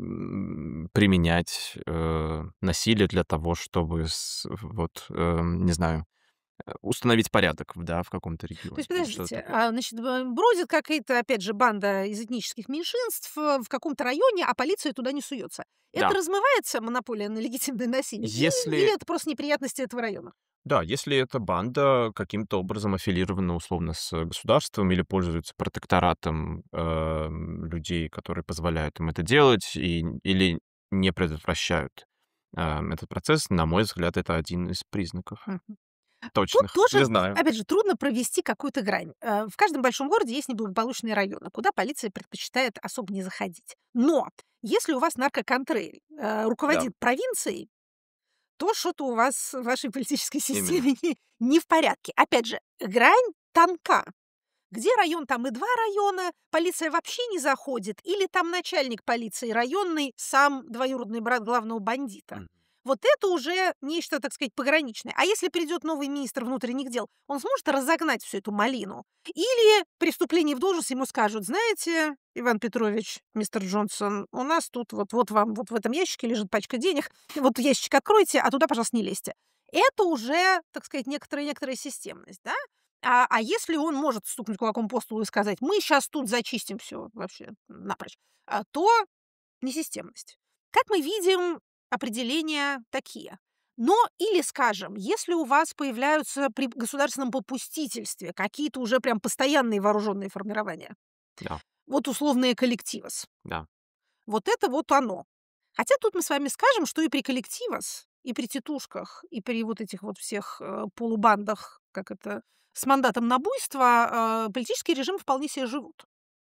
м, применять, э, насилие для того, чтобы с вот, эм, не знаю, э, установить порядок, в да, в каком-то То есть, регионе или что-то подождите, такое. а, значит, б бродит какая-то, опять же, банда из этнических меньшинств, э, в каком-то районе, а полиция туда не суется. Это Да. размывается, монополия на легитимное насилие, или Если или это просто неприятности этого района? Да, если эта банда каким-то образом аффилирована условно с государством или пользуется протекторатом, эм, людей, которые позволяют им это делать, и или не предотвращают, эм, этот процесс, на мой взгляд, это один из признаков Мгм. Тут точных. тоже, Не знаю. опять же, трудно провести какую-то грань. Э, в каждом большом городе есть неблагополучные районы, куда полиция предпочитает особо не заходить. Но если у вас наркоконтроль, э, Да, руководит провинцией, то что-то у вас в вашей политической именно. системе не не в порядке. Опять же, грань тонка. Где район, там и два района, полиция вообще не заходит, или там начальник полиции районный, сам двоюродный брат главного бандита. Мгм. Вот это уже нечто, так сказать, пограничное. А если придет новый министр внутренних дел, он сможет разогнать всю эту малину? Или при вступлении в должность ему скажут: знаете, Иван Петрович, мистер Джонсон, у нас тут вот, вот вам вот в этом ящике лежит пачка денег, вот ящик откройте, а туда, пожалуйста, не лезьте. Это уже, так сказать, некоторая, некоторая системность, да? А, а если он может стукнуть кулаком по столу и сказать: мы сейчас тут зачистим все вообще напрочь, а, то несистемность. Как мы видим, определения такие. Но или, скажем, если у вас появляются при государственном попустительстве какие-то уже прям постоянные вооруженные формирования, Да, вот условные коллективос, да. вот это вот оно. Хотя тут мы с вами скажем, что и при коллективос, и при тетушках, и при вот этих вот всех, э, полубандах, как это, с мандатом на буйство, э, политические режимы вполне себе живут.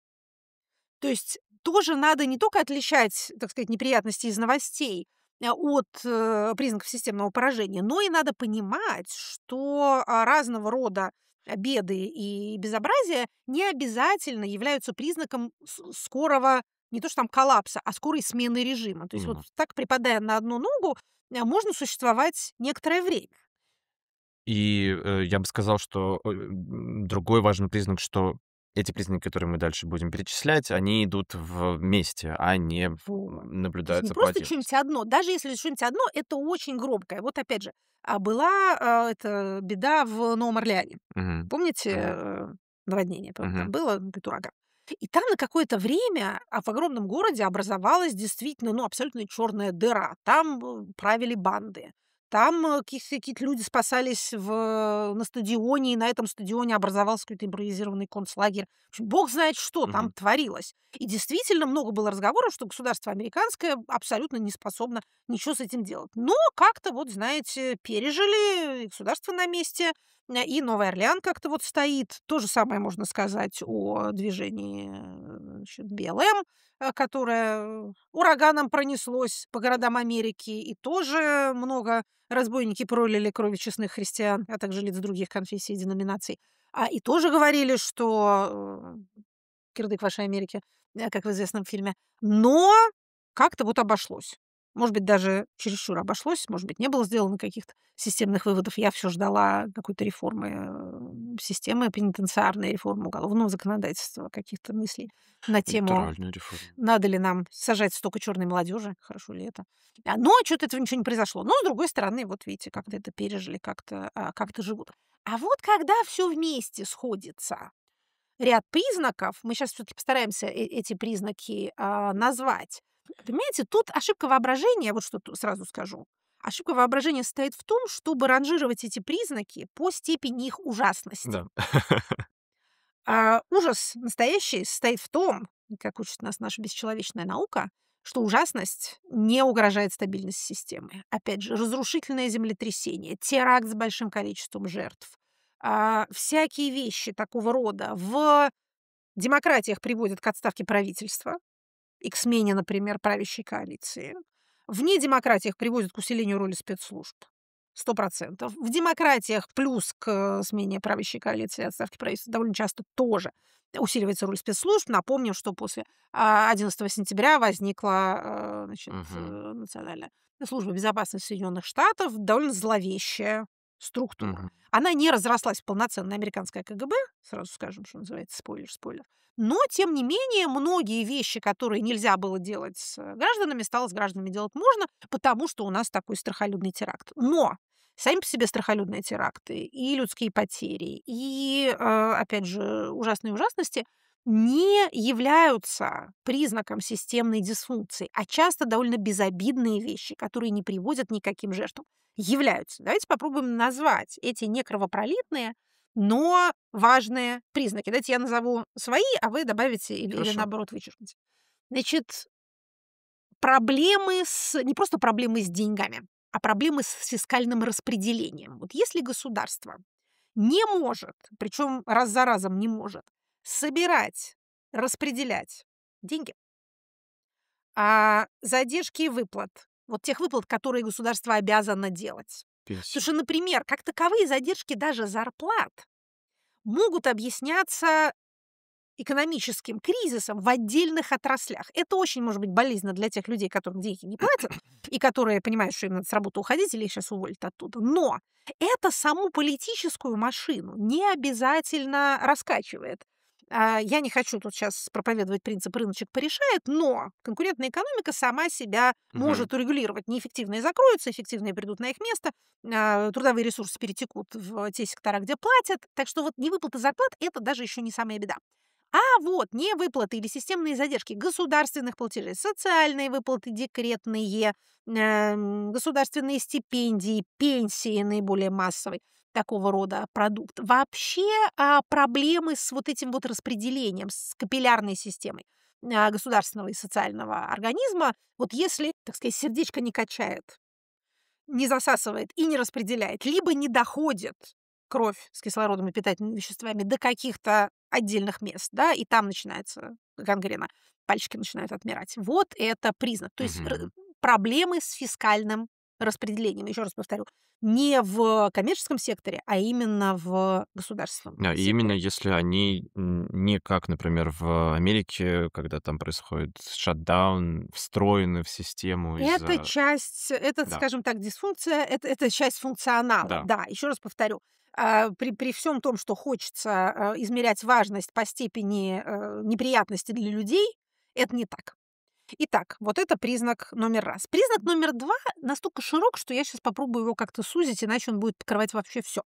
То есть тоже надо не только отличать, так сказать, неприятности из новостей, а, от, э, признаков системного поражения, но и надо понимать, что, а, разного рода, а, беды и безобразия не обязательно являются признаком с скорого не то что там коллапса, а скорой смены режима. То есть вот Именно. так, припадая на одну ногу, а, можно существовать некоторое время. И, э, я бы сказал, что, э, м, другой важный признак, что эти признаки, которые мы дальше будем перечислять, они идут вместе, а не, м, Вот. То есть не наблюдаются по просто отдельности. что-нибудь одно. Даже если что-нибудь одно, это очень громкое. Вот опять же, а, была, а, эта беда в Новом Орлеане. Мгм. Помните, Мгм. э, наводнение, по-моему, там Мгм. было, м, этот ураган? И там на какое-то время, а, в огромном городе образовалась действительно, ну, абсолютно черная дыра. Там, э, правили банды. Там, э, каких какие-то люди спасались в на стадионе, и на этом стадионе образовался какой-то импровизированный концлагерь. В общем, бог знает, что там Мгм. творилось. И действительно много было разговоров, что государство американское абсолютно не способно ничего с этим делать. Но как-то вот, знаете, пережили, и государство на месте, э, и Новый Орлеан как-то вот стоит. То же самое можно сказать о движении, э, значит, би эл эм, э, которое э, ураганом пронеслось по городам Америки, и тоже много разбойники пролили крови честных христиан, а также лиц других конфессий и деноминаций. А, и тоже говорили, что, э, кирдык вашей Америки, э, как в известном фильме. Но как-то вот обошлось. Может быть, даже чересчур обошлось, может быть, не было сделано каких-то системных выводов. Я все ждала какой-то реформы, э, системы пенитенциарной, реформы уголовного законодательства, каких-то мыслей на тему, Электоральная реформа. надо ли нам сажать столько черной молодежи, хорошо ли это. А, но что то этого ничего не произошло. Но, с другой стороны, вот видите, как-то это пережили, как-то, а, как-то живут. А вот когда все вместе сходится, ряд признаков. Мы сейчас все таки постараемся э эти признаки, а, назвать. Понимаете, тут ошибка воображения, вот что ту сразу скажу. Ошибка воображения состоит в том, чтобы ранжировать эти признаки по степени их ужасности. Да. А, ужас настоящий состоит в том, как учит нас наша бесчеловечная наука, что ужасность не угрожает стабильности системы. Опять же, разрушительное землетрясение, теракт с большим количеством жертв, а, всякие вещи такого рода в демократиях приводят к отставке правительства и к смене, например, правящей коалиции. В недемократиях приводят к усилению роли спецслужб. Сто процентов. В демократиях плюс к смене правящей коалиции и отставке правительства довольно часто тоже усиливается роль спецслужб. Напомним, что после а, одиннадцатого сентября возникла, э, значит, э, Мгм. Национальная служба безопасности Соединенных Штатов, довольно зловещая, структуру. Мгм. Она не разрослась в полноценное американское КГБ, сразу скажем, что называется, спойлер, спойлер. Но, тем не менее, многие вещи, которые нельзя было делать с э, гражданами, стало с гражданами делать можно, потому что у нас такой страхолюдный теракт. Но сами по себе страхолюдные теракты и людские потери, и, э, опять же, ужасные ужасности не являются признаком системной дисфункции, а часто довольно безобидные вещи, которые не приводят ни к каким жертвам, являются. Давайте попробуем назвать эти некровопролитные, но важные признаки. Давайте я назову свои, а вы добавите или, или Хорошо. наоборот вычеркните. Значит, проблемы с... Не просто проблемы с деньгами, а проблемы с фискальным распределением. Вот если государство не может, причем раз за разом не может, собирать, распределять деньги, а задержки выплат, вот тех выплат, которые государство обязано делать. Потому Пенсии. что, например, как таковые задержки даже зарплат могут объясняться экономическим кризисом в отдельных отраслях. Это очень может быть болезненно для тех людей, которым деньги не платят, и которые понимают, что им надо с работы уходить или их сейчас уволят оттуда. Но это саму политическую машину не обязательно раскачивает. А, Я не хочу тут сейчас проповедовать принцип «рыночек порешает», но конкурентная экономика сама себя Мгм. может урегулировать. Неэффективные закроются, эффективные придут на их место, а, трудовые ресурсы перетекут в те сектора, где платят. Так что вот невыплата зарплат– это даже еще не самая беда. А вот невыплаты или системные задержки государственных платежей, социальные выплаты, декретные, эм, государственные стипендии, пенсии наиболее массовый такого рода продукт. Вообще а, проблемы с вот этим вот распределением, с капиллярной системой а, государственного и социального организма, вот если, так сказать, сердечко не качает, не засасывает и не распределяет, либо не доходит кровь с кислородом и питательными веществами до каких-то отдельных мест, да, и там начинается гангрена, пальчики начинают отмирать. Вот это признак. То есть р- Мгм. проблемы с фискальным распределением. Еще раз повторю, не в коммерческом секторе, а именно в государственном Да, и именно секторе. если они н не как, например, в Америке, когда там происходит шатдаун, встроены в систему Это из-за часть, это, Да, скажем так, дисфункция, это, это часть функционала. да. Да, еще раз повторю, а, при, при всем том, что хочется а, измерять важность по степени э, неприятности для людей, это не так. Итак, вот это признак номер раз. Признак номер два настолько широк, что я сейчас попробую его как-то сузить, иначе он будет покрывать вообще все.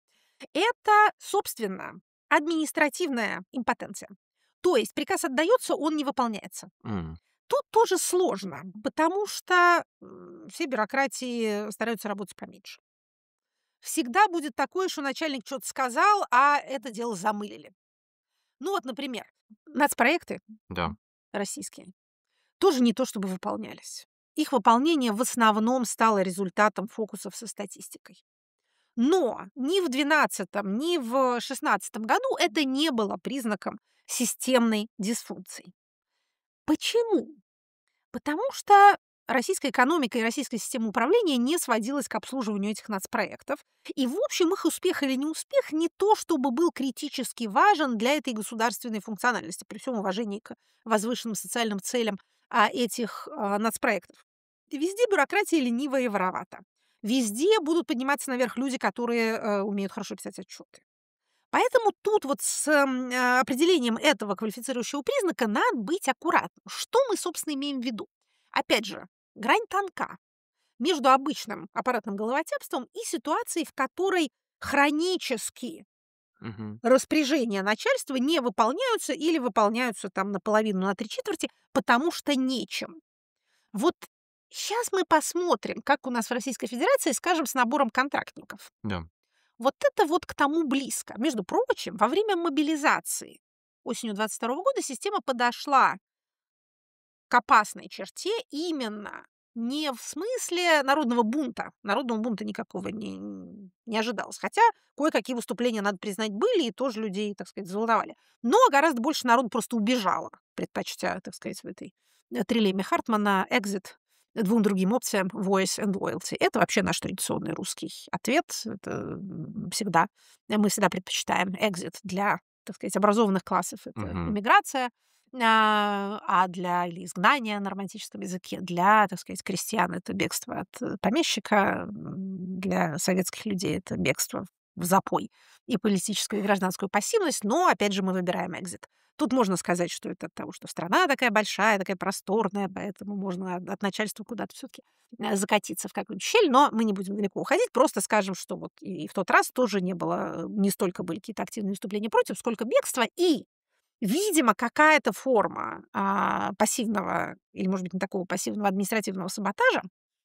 Это, собственно, административная импотенция. То есть приказ отдается, он не выполняется. М, Тут тоже сложно, потому что м, все бюрократии стараются работать поменьше. Всегда будет такое, что начальник что-то сказал, а это дело замылили. Ну вот, например, нацпроекты да. российские тоже не то чтобы выполнялись. Их выполнение в основном стало результатом фокусов со статистикой. Но ни в двенадцатом, ни в шестнадцатом году это не было признаком системной дисфункции. Почему? Потому что российская экономика и российская система управления не сводилась к обслуживанию этих нацпроектов. И, в общем, их успех или неуспех не то, чтобы был критически важен для этой государственной функциональности, при всем уважении к возвышенным социальным целям а, этих а, нацпроектов. Везде бюрократия ленивая и воровата. Везде будут подниматься наверх люди, которые э, умеют хорошо писать отчеты. Поэтому тут вот с м, а, определением этого квалифицирующего признака надо быть аккуратным. Что мы, собственно, имеем в виду? Опять же, грань тонка между обычным аппаратным головотяпством и ситуацией, в которой хронически Мгм. распоряжения начальства не выполняются или выполняются там наполовину, на три четверти, потому что нечем. Вот сейчас мы посмотрим, как у нас в Российской Федерации, скажем, с набором контрактников. Да. Вот это вот к тому близко. Между прочим, во время мобилизации осенью двадцать второго года система подошла к опасной черте именно не в смысле народного бунта. Народного бунта никакого не, не ожидалось. Хотя кое-какие выступления, надо признать, были и тоже людей, так сказать, заволновали. Но гораздо больше народу просто убежало, предпочтя, так сказать, в этой э, трилемме Хартмана экзит двум другим опциям voice and loyalty. Это вообще наш традиционный русский ответ. Это м, всегда. Мы всегда предпочитаем экзит для, так сказать, образованных классов. Это Мгм. иммиграция. А а для или изгнания на романтическом языке, для, так сказать, крестьян это бегство от э, помещика, м, для советских людей это бегство в запой и политическую, и гражданскую пассивность, но, опять же, мы выбираем экзит. Тут можно сказать, что это от того, что страна такая большая, такая просторная, поэтому можно от от начальства куда-то все-таки закатиться в какую-нибудь щель, но мы не будем далеко уходить, просто скажем, что вот и в тот раз тоже не было, не столько были какие-то активные выступления против, сколько бегства, и, видимо, какая-то форма а, пассивного или, может быть, не такого пассивного административного саботажа.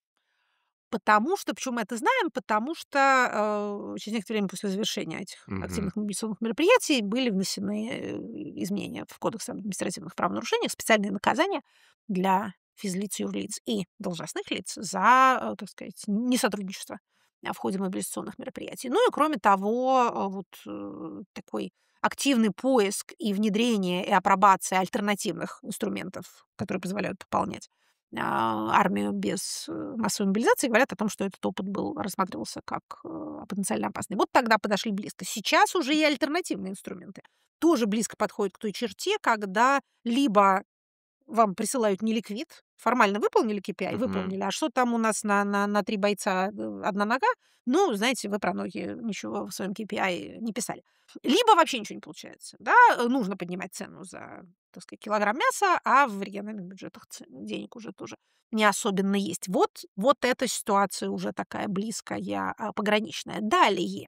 Потому что, почему мы это знаем? Потому что, э, через некоторое время после завершения этих Мгм. активных мобилизационных мероприятий были внесены, э, изменения в Кодекс об административных правонарушениях, специальные наказания для физлиц, юрлиц и должностных лиц за, э, так сказать, несотрудничество, а, в ходе мобилизационных мероприятий. Ну и кроме того, э, вот, э, такой активный поиск и внедрение, и апробация альтернативных инструментов, которые позволяют пополнять а, армию без, э, массовой мобилизации, говорят о том, что этот опыт был рассматривался как, э, потенциально опасный. Вот тогда подошли близко. Сейчас уже и альтернативные инструменты тоже близко подходят к той черте, когда либо вам присылают не ликвид, формально выполнили кей пи ай, Мгм. выполнили, а что там у нас на на на три бойца, э, одна нога? Ну, знаете, вы про ноги ничего в своем кей пи ай не писали. Либо вообще ничего не получается, да, э, нужно поднимать цену за, так сказать, килограмм мяса, а в региональных бюджетах ц денег уже тоже не особенно есть. Вот вот эта ситуация уже такая близкая, а, пограничная. Далее,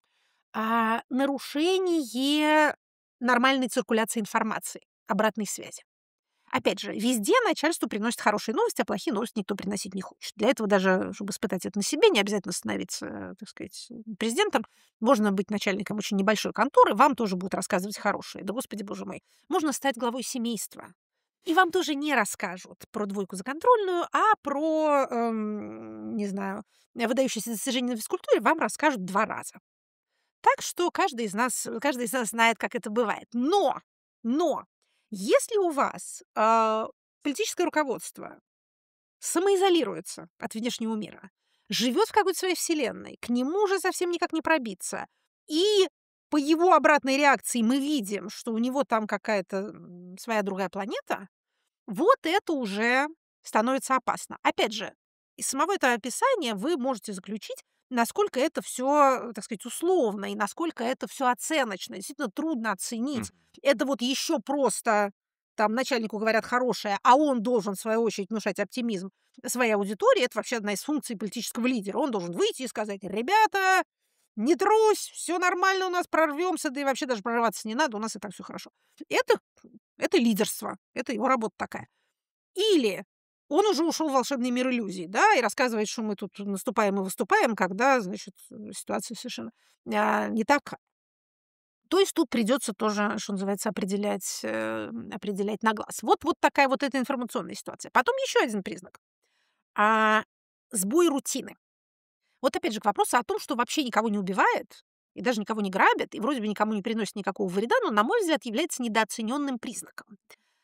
а, нарушение нормальной циркуляции информации, обратной связи. Опять же, везде начальству приносят хорошие новости, а плохие новости никто приносить не хочет. Для этого даже, чтобы испытать это на себе, не обязательно становиться, э, так сказать, президентом. Можно быть начальником очень небольшой конторы, вам тоже будут рассказывать хорошие. Да, господи, боже мой. Можно стать главой семейства. И вам тоже не расскажут про двойку за контрольную, а про, эм, не знаю, выдающиеся достижения на физкультуре вам расскажут два раза. Так что каждый из нас каждый из нас знает, как это бывает. Но, но если у вас, а, политическое руководство самоизолируется от внешнего мира, живет в какой-то своей вселенной, к нему уже совсем никак не пробиться, и по его обратной реакции мы видим, что у него там какая-то, м, своя другая планета, вот это уже становится опасно. Опять же, из самого этого описания вы можете заключить, насколько это все, так сказать, условно и насколько это все оценочно. Действительно трудно Мгм. оценить. Это вот еще просто там начальнику говорят хорошее, а он должен, в свою очередь, внушать оптимизм своей аудитории. Это вообще одна из функций политического лидера. Он должен выйти и сказать: ребята, не трусь, все нормально у нас, прорвемся, да и вообще даже прорываться не надо, у нас и так все хорошо. Это, это лидерство, это его работа такая. Или он уже ушел в волшебный мир иллюзий, да, и рассказывает, что мы тут наступаем и выступаем, когда, значит, э, ситуация совершенно, а, не такая. То есть тут придется тоже, что называется, определять, э, определять на глаз. Вот вот такая вот эта информационная ситуация. Потом еще один признак. А, сбой рутины. Вот опять же к вопросу о том, что вообще никого не убивает и даже никого не грабит, и вроде бы никому не приносит никакого вреда, но, на мой взгляд, является недооцененным признаком.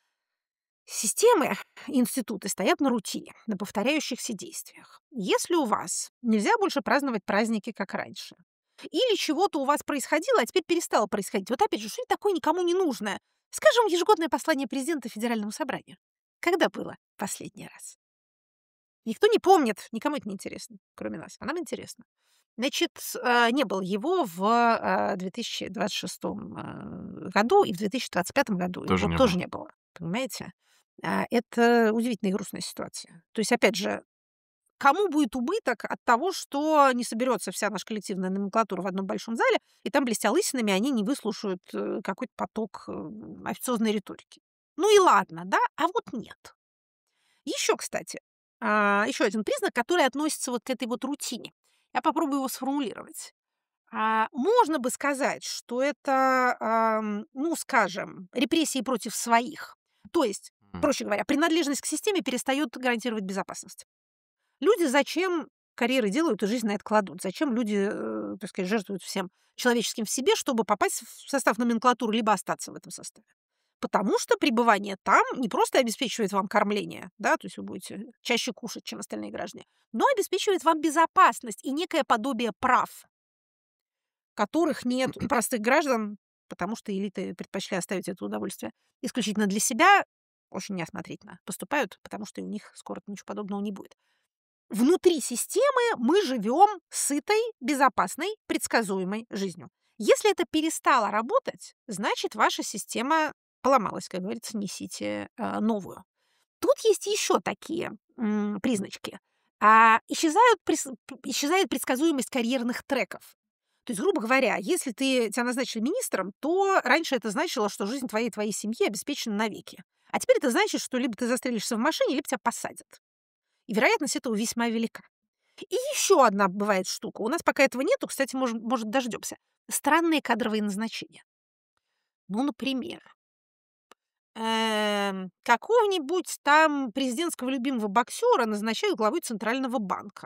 Системы и институты стоят на рутине, на повторяющихся действиях. Если у вас нельзя больше праздновать праздники, как раньше, или чего-то у вас происходило, а теперь перестало происходить, вот опять же, что-нибудь такое никому не нужное. Скажем, ежегодное послание президента Федеральному собранию. Когда было последний раз? Никто не помнит, никому это не интересно, кроме нас. А нам интересно. Значит, э, не было его в э, две тысячи двадцать шестом э, году и в две тысячи двадцать пятом году Тоже его не тоже было. не было. Понимаете? А, Это удивительная и грустная ситуация. То есть, опять же, кому будет убыток от того, что не соберется вся наша коллективная номенклатура в одном большом зале, и там, блестя лысинами, они не выслушают э, какой-то поток э, официозной риторики? Ну и ладно, да? А вот нет. Еще, кстати, а, еще один признак, который относится вот к этой вот рутине. Я попробую его сформулировать. А, можно бы сказать, что это, ам, ну, скажем, репрессии против своих. То есть, М. проще говоря, принадлежность к системе перестает гарантировать безопасность. Люди зачем карьеры делают и жизнь на это кладут? Зачем люди, э, так сказать, жертвуют всем человеческим в себе, чтобы попасть в состав номенклатуры, либо остаться в этом составе? Потому что пребывание там не просто обеспечивает вам кормление, да, то есть вы будете чаще кушать, чем остальные граждане, но обеспечивает вам безопасность и некое подобие прав, которых нет у простых граждан, потому что элиты предпочли оставить это удовольствие исключительно для себя, очень неосмотрительно поступают, потому что и у них скоро ничего подобного не будет. внутри системы мы живем сытой, безопасной, предсказуемой жизнью. Если это перестало работать, значит, ваша система поломалась, как говорится, несите э, новую. Тут есть еще такие м, призначки. А, исчезают, прис- п- исчезает предсказуемость карьерных треков. То есть, грубо говоря, если ты, тебя назначили министром, то раньше это значило, что жизнь твоей и твоей семьи обеспечена навеки. А теперь это значит, что либо ты застрелишься в машине, либо тебя посадят. И вероятность этого весьма велика. И еще одна бывает штука. У нас пока этого нету, кстати, может, может дождемся. Странные кадровые назначения. Ну, например, эм, какого-нибудь там президентского любимого боксера назначают главой Центрального банка.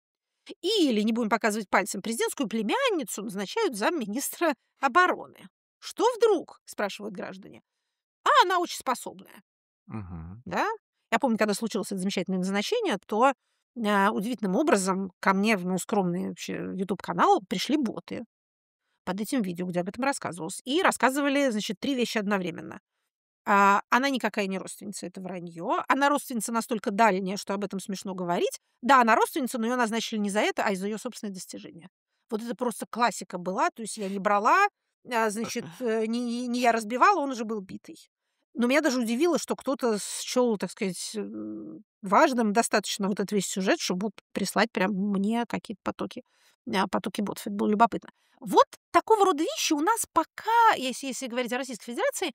Или, не будем показывать пальцем, президентскую племянницу назначают замминистра обороны. Что вдруг, спрашивают граждане. А она очень способная. Мгм. Да? Я помню, когда случилось это замечательное назначение, то а, удивительным образом ко мне в мой скромный вообще YouTube-канал пришли боты под этим видео, где об этом рассказывалось. И рассказывали, значит, три вещи одновременно. А, она никакая не родственница, это вранье. Она родственница настолько дальняя, что об этом смешно говорить. Да, она родственница, но ее назначили не за это, а из-за ее собственные достижения. Вот это просто классика была. То есть я не брала, а, значит, э, не, не- не я разбивала, он уже был битый. Но меня даже удивило, что кто-то счел, так сказать, м, важным достаточно вот этот весь сюжет, чтобы вот прислать прям мне какие-то потоки, а, потоки ботов. Это было любопытно. Вот такого рода вещи у нас пока, если, если говорить о Российской Федерации,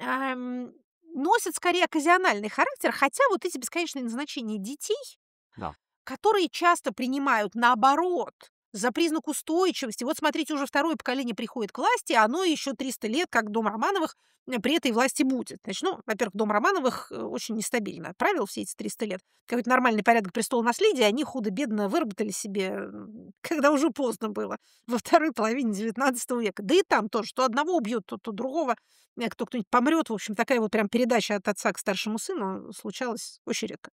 ам, носят скорее оказиональный характер, хотя вот эти бесконечные назначения детей, Да. которые часто принимают наоборот за признак устойчивости. Вот смотрите, уже второе поколение приходит к власти, а оно еще триста лет, как дом Романовых, э, при этой власти будет. Значит, ну, во-первых, дом Романовых э, очень нестабильно правил все эти триста лет. Какой-то нормальный порядок престола наследия они худо-бедно выработали себе, м, когда уже поздно было, во второй половине девятнадцатого века. Да и там тоже, то одного убьют, то, то другого, э, кто кто-нибудь помрет. В общем, такая вот прям передача от отца к старшему сыну случалась очень редко.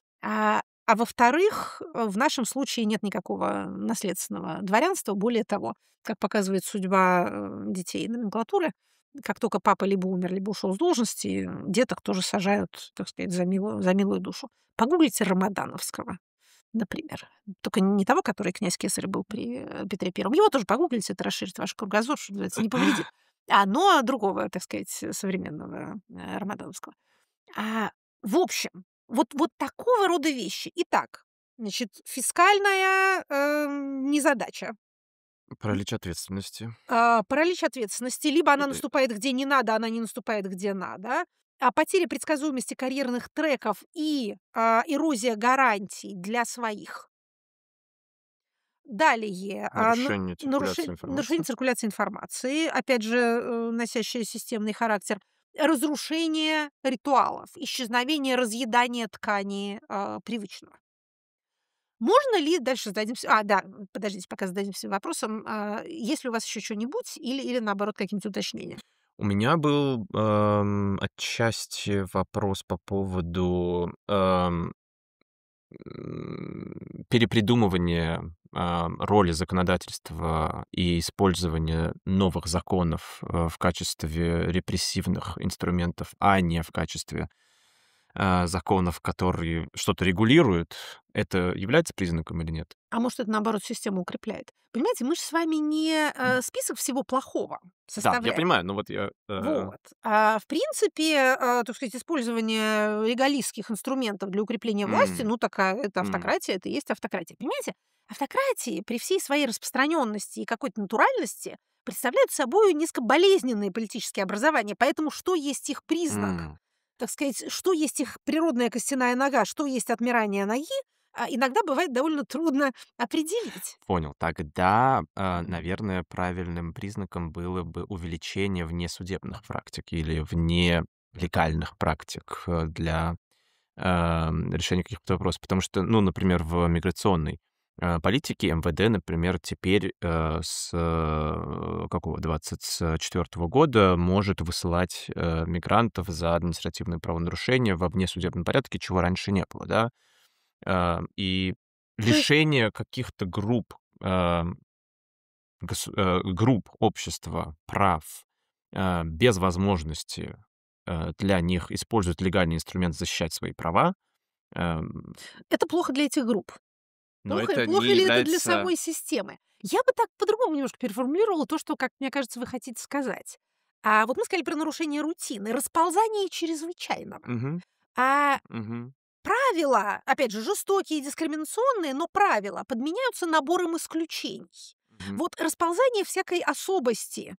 А, а во-вторых, э, в нашем случае нет никакого наследственного дворянства. Более того, как показывает судьба э, детей номенклатуры, как только папа либо умер, либо ушел с должности, э, деток тоже сажают, так сказать, за милую, за милую душу. Погуглите Рамадановского, например. Только не того, который князь Кесарь был при э, Петре Первом. Его тоже погуглите, это расширит ваш кругозор, что называется, не повредит. А, но другого, так сказать, современного э, Рамадановского. А, в общем, вот вот такого рода вещи. Итак, значит, фискальная, эм, незадача, Паралич ответственности. а, паралич ответственности. Либо она Э, наступает где не надо, она не наступает где надо. А потеря предсказуемости карьерных треков и, а, эрозия гарантий для своих. Далее, а, на Нарушение наруши циркуляции нарушение информации. циркуляции информации, опять же, э, носящее системный характер. Разрушение ритуалов, исчезновение, разъедание ткани, а, привычного. Можно ли дальше зададимся а, да, подождите, пока зададимся вопросом, а, есть ли у вас еще что нибудь или или, наоборот, какие-нибудь уточнения? У меня был, ам, отчасти вопрос по поводу, ам, м, перепридумывания, ам, роли законодательства и использования новых законов, э, в качестве репрессивных инструментов, а не в качестве, а, законов, которые что-то регулируют. Это является признаком или нет? А может, это, наоборот, систему укрепляет? Понимаете, мы же с вами не, э, список всего плохого Да, я составляем. понимаю, но вот я, э Вот. А, в принципе, а, так сказать, использование легалистских инструментов для укрепления власти, м, ну, такая это м, автократия, это и есть автократия. Понимаете? Автократии при всей своей распространенности и какой-то натуральности представляют собой низкоболезненные политические образования. Поэтому что есть их признак? м. Так сказать, что есть их природная костяная нога, что есть отмирание ноги, а, иногда бывает довольно трудно определить. Понял. Тогда, а, наверное, правильным признаком было бы увеличение внесудебных практик или внелегальных практик, э, для, ам, решения каких-то вопросов. Потому что, ну, например, в миграционной, а, политике эм вэ дэ, например, теперь, э, с, э, какого, двадцать четвёртого года может высылать, э, мигрантов за административные правонарушения во внесудебном порядке, чего раньше не было, да. А, и То есть лишение каких-то групп, а, гос э, групп общества прав, а, без возможности, э, для них использовать легальный инструмент защищать свои права, эм, это плохо для этих групп. Но Плохо, это плохо не ли это для является самой системы? Я бы так по-другому немножко переформулировала то, что, как мне кажется, вы хотите сказать. А вот мы сказали про нарушение рутины, расползание чрезвычайного. Мгм, А мгм, правила, опять же, жестокие и дискриминационные, но правила подменяются набором исключений. мгм, Вот расползание всякой особости,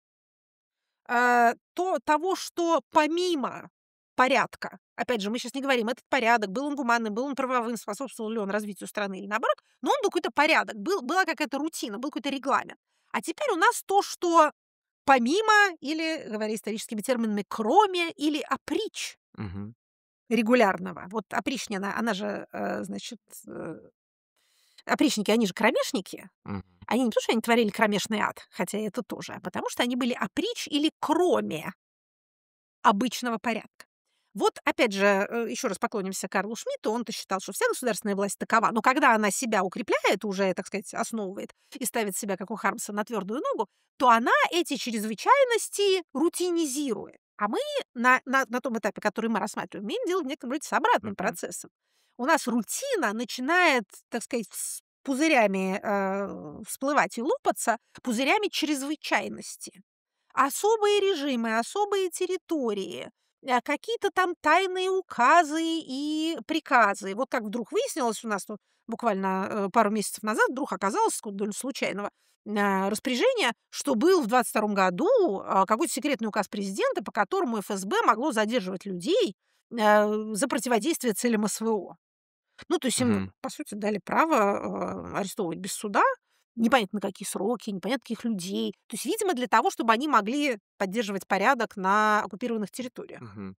а, то того, что помимо порядка, опять же, мы сейчас не говорим, этот порядок, был он гуманным, был он правовым, способствовал ли он развитию страны или наоборот, но он был какой-то порядок, был, была какая-то рутина, был какой-то регламент. А теперь у нас то, что помимо или, говоря историческими терминами, кроме или опричь мгм, регулярного. Вот опричнина, она же, э, значит, э, опричники, они же кромешники. мгм, Они не потому, что они творили кромешный ад, хотя и это тоже, а потому что они были опричь или кроме обычного порядка. Вот, опять же, э, еще раз поклонимся Карлу Шмидту. Он-то считал, что вся государственная власть такова. Но когда она себя укрепляет, уже, так сказать, основывает и ставит себя, как у Хармса, на твердую ногу, то она эти чрезвычайности рутинизирует. А мы на, на, на том этапе, который мы рассматриваем, имеем дело в некотором роде с обратным мгм, процессом. У нас рутина начинает, так сказать, с пузырями э, всплывать и лопаться, пузырями чрезвычайности. Особые режимы, особые территории, а, какие-то там тайные указы и приказы. Вот как вдруг выяснилось у нас тут буквально, э, пару месяцев назад, вдруг оказалось, сколько доля случайного, а, распоряжения, что был в двадцать втором году, а, какой-то секретный указ президента, по которому эф эс бэ могло задерживать людей, а, за противодействие целям эс вэ о. Ну, то есть им, мгм, по сути, дали право, э, арестовывать без суда, непонятно на какие сроки, непонятно каких людей. То есть, видимо, для того, чтобы они могли поддерживать порядок на оккупированных территориях. мгм,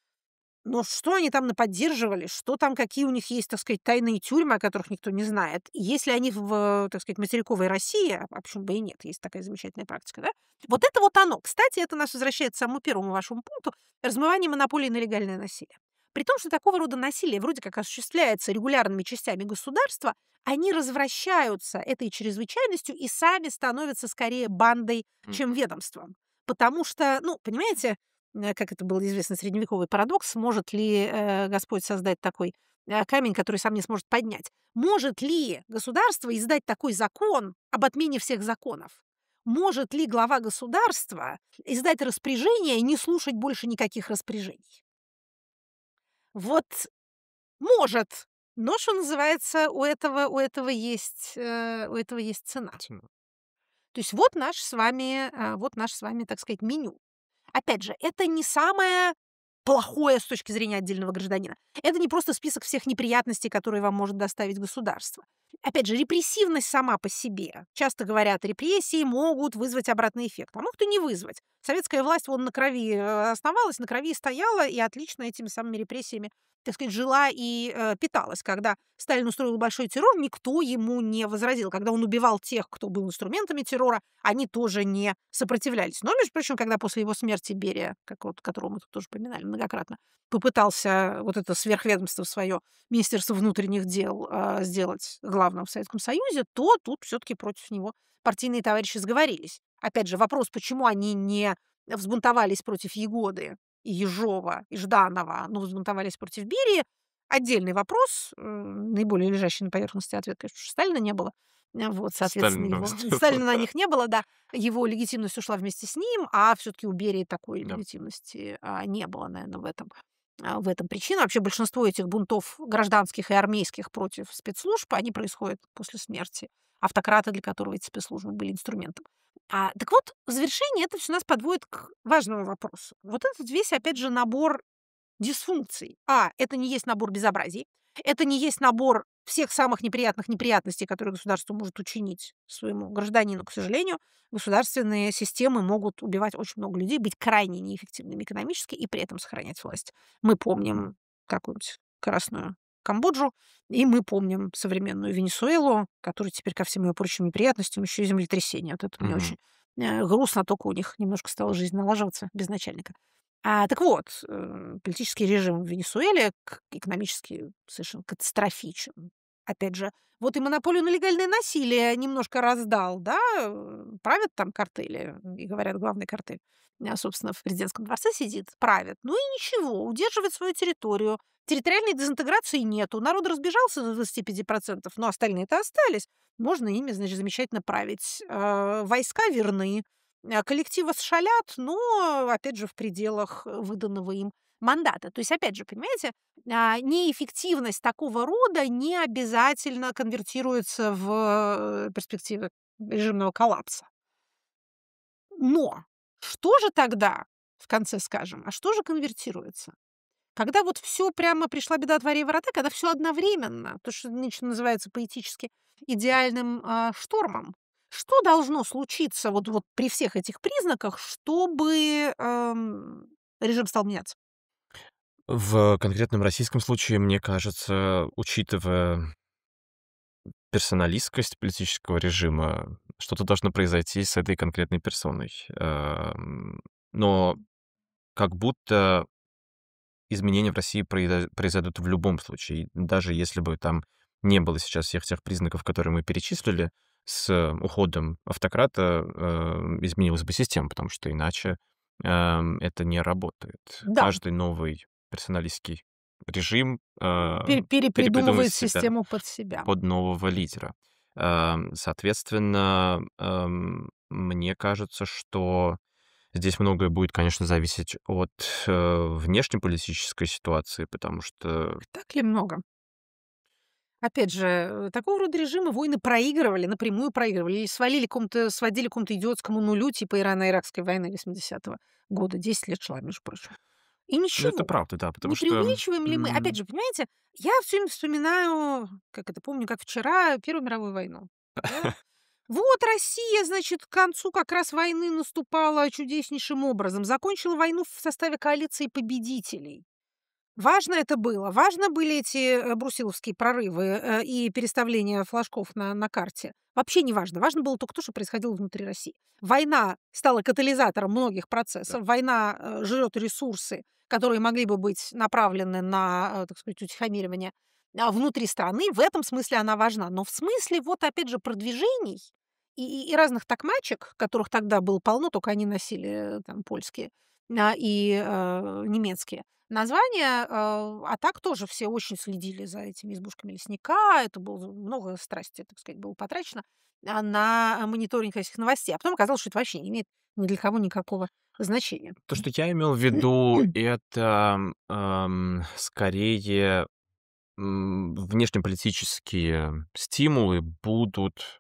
Но что они там наподдерживали, что там, какие у них есть, так сказать, тайные тюрьмы, о которых никто не знает. И если они в, так сказать, материковой России, а а почему бы и нет, есть такая замечательная практика, да? Вот это вот оно. Кстати, это нас возвращает к самому первому вашему пункту — размывание монополии на легальное насилие. При том, что такого рода насилие вроде как осуществляется регулярными частями государства, они развращаются этой чрезвычайностью и сами становятся скорее бандой, м, чем ведомством. Потому что, ну, понимаете, э, как это был известный средневековый парадокс, может ли э, Господь создать такой э, камень, который сам не сможет поднять? Может ли государство издать такой закон об отмене всех законов? Может ли глава государства издать распоряжение и не слушать больше никаких распоряжений? Вот может, но, что называется, у этого, у этого есть, э, у этого есть цена. тяну. То есть вот наш с вами, а, вот наш с вами, так сказать, меню. Опять же, это не самое плохое с точки зрения отдельного гражданина. Это не просто список всех неприятностей, которые вам может доставить государство. Опять же, репрессивность сама по себе. Часто говорят, репрессии могут вызвать обратный эффект, а могут и не вызвать. Советская власть вон на крови э, основалась, на крови и стояла, и отлично этими самыми репрессиями, так сказать, жила и э, питалась. Когда Сталин устроил большой террор, никто ему не возразил. Когда он убивал тех, кто был инструментами террора, они тоже не сопротивлялись. Но, между прочим, когда после его смерти Берия, как вот, которого мы тут тоже поминали многократно, попытался вот это сверхведомство свое, Министерство внутренних дел, а, сделать главным в Советском Союзе, то тут все-таки против него партийные товарищи сговорились. Опять же, вопрос, почему они не взбунтовались против Егоды и Ежова, и Жданова, но взбунтовались против Берии, отдельный вопрос, э, наиболее лежащий на поверхности ответ, конечно, что Сталина не было. Э, Вот, соответственно, Сталин его новость была, Сталина на да. них не было, да, его легитимность ушла вместе с ним, а все-таки у Берии такой Да. легитимности а, не было, наверное, в этом. а, В этом причина. Вообще большинство этих бунтов гражданских и армейских против спецслужб, они происходят после смерти автократа, для которого эти спецслужбы были инструментом. А, так вот, в завершение это все нас подводит к важному вопросу. Вот этот весь, опять же, набор дисфункций. А, это не есть набор безобразий. Это не есть набор всех самых неприятных неприятностей, которые государство может учинить своему гражданину. К сожалению, государственные системы могут убивать очень много людей, быть крайне неэффективными экономически и при этом сохранять власть. Мы Мгм, помним какую-нибудь красную Камбоджу, и мы помним современную Венесуэлу, которая теперь ко всем ее прочим неприятностям еще и землетрясение. Вот это мне мгм, очень э, грустно, только у них немножко стала жизнь налаживаться без начальника. А, так вот, э, политический режим в Венесуэле к экономически совершенно катастрофичен. опять же, вот и монополию на легальное насилие немножко раздал, да, э, правят там картели, и говорят, главный картель, а, собственно, в президентском дворце сидит, правит. Ну и ничего, удерживает свою территорию. Территориальной дезинтеграции нету. Народ разбежался до двадцати пяти процентов, но остальные-то остались. Можно ими, значит, замечательно править. Э, Войска верны, э, коллективы шалят, но, опять же, в пределах выданного им мандата. То есть, опять же, понимаете, а, неэффективность такого рода не обязательно конвертируется в э, перспективы режимного коллапса. Но что же тогда, в конце скажем, а что же конвертируется? Когда вот все прямо пришла беда, твори ворота, когда все одновременно, то, что нынче называется поэтически идеальным, а, штормом. Что должно случиться вот вот при всех этих признаках, чтобы, эм, режим стал меняться? В конкретном российском случае, мне кажется, учитывая персоналистскость политического режима, что-то должно произойти с этой конкретной персоной. Эм, но как будто изменения в России произо произойдут в любом случае. Даже если бы там не было сейчас всех тех признаков, которые мы перечислили, с уходом автократа, э, изменилась бы система, потому что иначе, эм, это не работает. Да, Каждый новый персоналистский режим, э, пере перепридумывает перепридумывает себя систему под себя. под нового лидера. Эм, соответственно, эм, мне кажется, что здесь многое будет, конечно, зависеть от, э, внешнеполитической ситуации, потому что Так ли много? Опять же, э, такого рода режимы войны проигрывали, напрямую проигрывали или свалили к какому-то сводили к какому-то идиотскому нулю типа Ирано-Иракской войны восьмидесятого года. десять лет шла, между прочим. И ну, это ничего. правда, да, потому Не что, преувеличиваем ли мы? Опять м, же, понимаете, я все время вспоминаю, как это помню, как вчера, Первую мировую войну. Да? Вот Россия, значит, к концу как раз войны наступала чудеснейшим образом. Закончила войну в составе коалиции победителей. Важно это было. Важно были эти, э, брусиловские прорывы, э, и переставление флажков на на карте. Вообще не важно. Важно было только то, что происходило внутри России. Война стала катализатором многих да. процессов. Война, э, жрет ресурсы, которые могли бы быть направлены на, э, так сказать, утихомиривание, а, внутри страны. В этом смысле она важна. Но в смысле, вот опять же, продвижений и и и разных токмачек, которых тогда было полно, только они носили, э, там польские, а, и, э, немецкие названия. Э, а так тоже все очень следили за этими избушками лесника. Это было много страсти, так сказать, было потрачено, а, на мониторинг этих новостей. А потом оказалось, что это вообще не имеет ни для кого никакого значения. То, что я имел в виду, это, ам, скорее, м, внешнеполитические стимулы будут,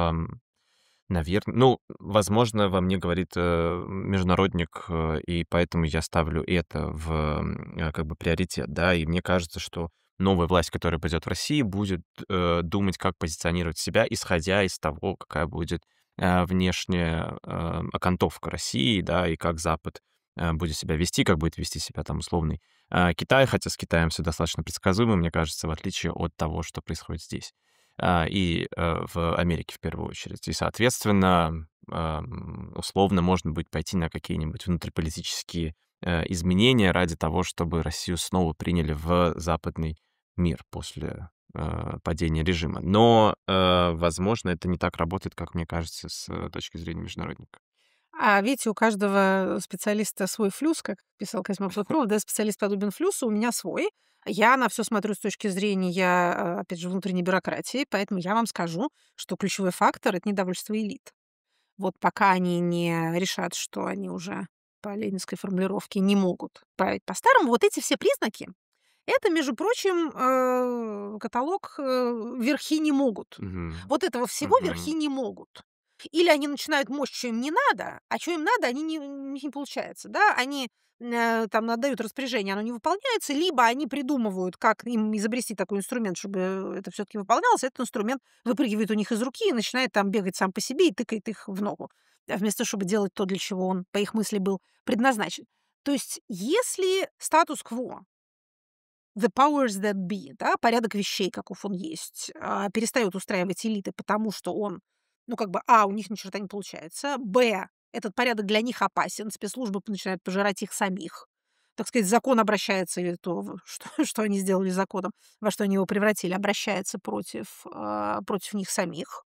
наверно, ну, возможно, во мне говорит, э, международник, э, и поэтому я ставлю это в, м, э, как бы приоритет, да. И мне кажется, что новая власть, которая придет в России, будет, э, думать, как позиционировать себя, исходя из того, какая будет, э, внешняя, э, окантовка России, да, и как Запад, э, будет себя вести, как будет вести себя там условный, э, Китай. Хотя с Китаем все достаточно предсказуемо, мне кажется, в отличие от того, что происходит здесь а, и, э, в Америке в первую очередь. И, соответственно, ам, условно, можно будет пойти на какие-нибудь внутриполитические, э, изменения ради того, чтобы Россию снова приняли в западный мир после, э, падения режима. Но, э, возможно, это не так работает, как мне кажется, с, э, точки зрения международника. А видите, у каждого специалиста свой флюс, как писал Козьма Плотнов, да, специалист подобен флюсу, у меня свой. Я на все смотрю с точки зрения, э, опять же, внутренней бюрократии, поэтому я вам скажу, что ключевой фактор — это недовольство элит. Вот пока они не решат, что они уже по ленинской формулировке не могут править по-старому, вот эти все признаки — это, между прочим, э, каталог, э, верхи не могут. Мгм. Вот этого всего верхи Мгм. не могут. Или они начинают мочь, что им не надо, а что им надо, они не у них не получается, да. Они, э, там отдают распоряжение, оно не выполняется, либо они придумывают, как им изобрести такой инструмент, чтобы это все таки выполнялось. Этот инструмент выпрыгивает у них из руки и начинает там бегать сам по себе и тыкает их в ногу, а вместо того, чтобы делать то, для чего он, по их мысли, был предназначен. То есть если статус-кво, the powers that be, да, порядок вещей, каков он есть, а, перестает устраивать элиты, потому что он, ну, как бы, а, у них ни черта не получается, б, этот порядок для них опасен, спецслужбы начинают пожирать их самих, так сказать, закон обращается, или то, в что что они сделали законом, во что они его превратили, обращается против, а, против них самих.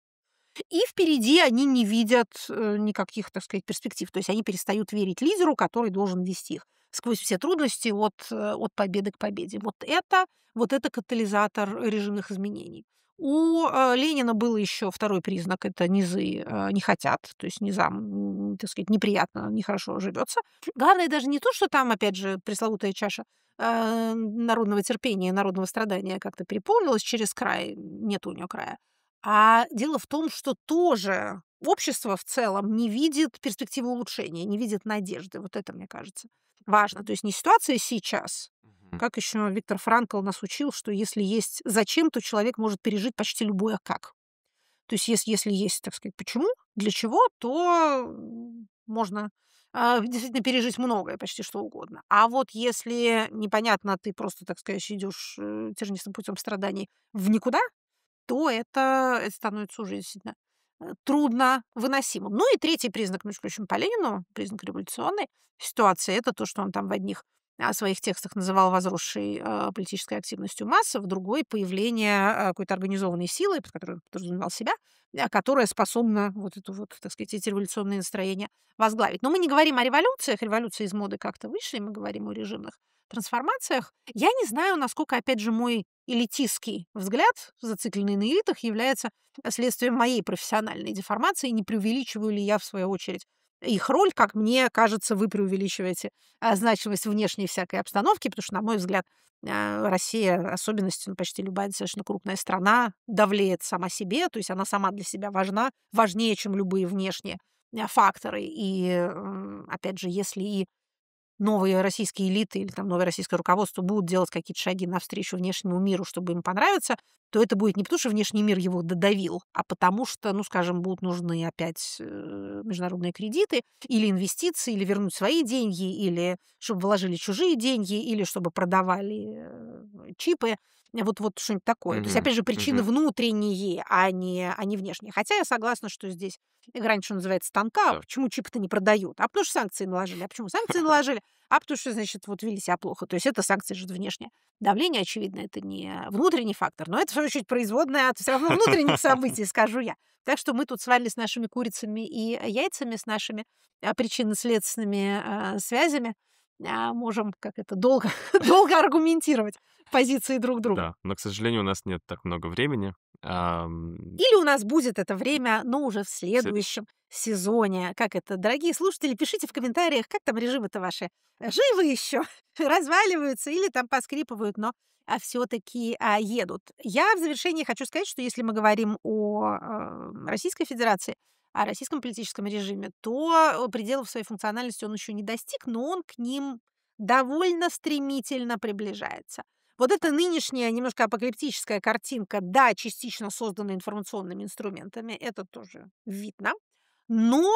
И впереди они не видят, э, никаких, так сказать, перспектив. То есть они перестают верить лидеру, который должен вести их сквозь все трудности от, э, от победы к победе. Вот это вот это катализатор режимных изменений. У, э, Ленина был еще второй признак — это низы, э, не хотят, то есть низам, м, так сказать, неприятно, нехорошо живется. Главное даже не то, что там, опять же, пресловутая чаша, э, народного терпения, народного страдания как-то переполнилась через край, нет у нее края. А дело в том, что тоже общество в целом не видит перспективы улучшения, не видит надежды. Вот это, мне кажется, важно. То есть не ситуация сейчас. Мгм. Как еще Виктор Франкл нас учил, что если есть зачем, то человек может пережить почти любое как. То есть если, если есть, так сказать, почему, для чего, то м, можно а, действительно пережить многое, почти что угодно. А вот если непонятно, ты просто, так сказать, идешь э, тернистым путем страданий в никуда, то это это становится уже действительно, э, трудно выносимым. Ну и третий признак, между прочим, по Ленину, признак революционной ситуации — это то, что он там в одних, а, своих текстах называл возросшей, а, политической активностью массы, в другой — появление, а, какой-то организованной силы, под которой он подразумевал себя, а, которая способна вот эту вот, так сказать, эти революционные настроения возглавить. Но мы не говорим о революциях, революции из моды как-то вышли, мы говорим о режимных трансформациях. Я не знаю, насколько, опять же, мой элитистский взгляд, зацикленный на элитах, является следствием моей профессиональной деформации. Не преувеличиваю ли я, в свою очередь, их роль, как мне кажется, вы преувеличиваете а, значимость внешней всякой обстановки, потому что, на мой взгляд, а, Россия, особенность, ну, почти любая достаточно крупная страна, давлеет сама себе, то есть она сама для себя важна, важнее, чем любые внешние а, факторы. И, м, опять же, если и новые российские элиты или там новое российское руководство будут делать какие-то шаги навстречу внешнему миру, чтобы им понравиться, то это будет не потому, что внешний мир его додавил, а потому что, ну, скажем, будут нужны опять э, международные кредиты или инвестиции, или вернуть свои деньги, или чтобы вложили чужие деньги, или чтобы продавали э, чипы. Вот, вот что-нибудь такое. То есть, Мгм. опять же, причины Мгм. внутренние, а не, а не внешние. Хотя я согласна, что здесь игра, что называется, станка. А Да. почему чипы-то не продают? А потому что санкции наложили. А почему санкции наложили? А потому что, значит, вот вели себя плохо. То есть это санкции же внешнее. Давление, очевидно, это не внутренний фактор, но это, в свою очередь, производная от все равно внутренних событий, скажу я. Так что мы тут с вами с нашими курицами и яйцами, с нашими а, причинно-следственными а, связями а, можем, как это, долго, долго аргументировать позиции друг друга. Да, но, к сожалению, у нас нет так много времени. Ам, Или у нас будет это время, но уже в следующий. следующем сезоне. Как это, дорогие слушатели, пишите в комментариях, как там режимы-то ваши э, живы еще, разваливаются или там поскрипывают, но а, все-таки а, едут. Я в завершении хочу сказать, что если мы говорим о э, Российской Федерации, о российском политическом режиме, то э, пределов своей функциональности он еще не достиг, но он к ним довольно стремительно приближается. Вот эта нынешняя немножко апокалиптическая картинка, да, частично созданная информационными инструментами, это тоже видно, но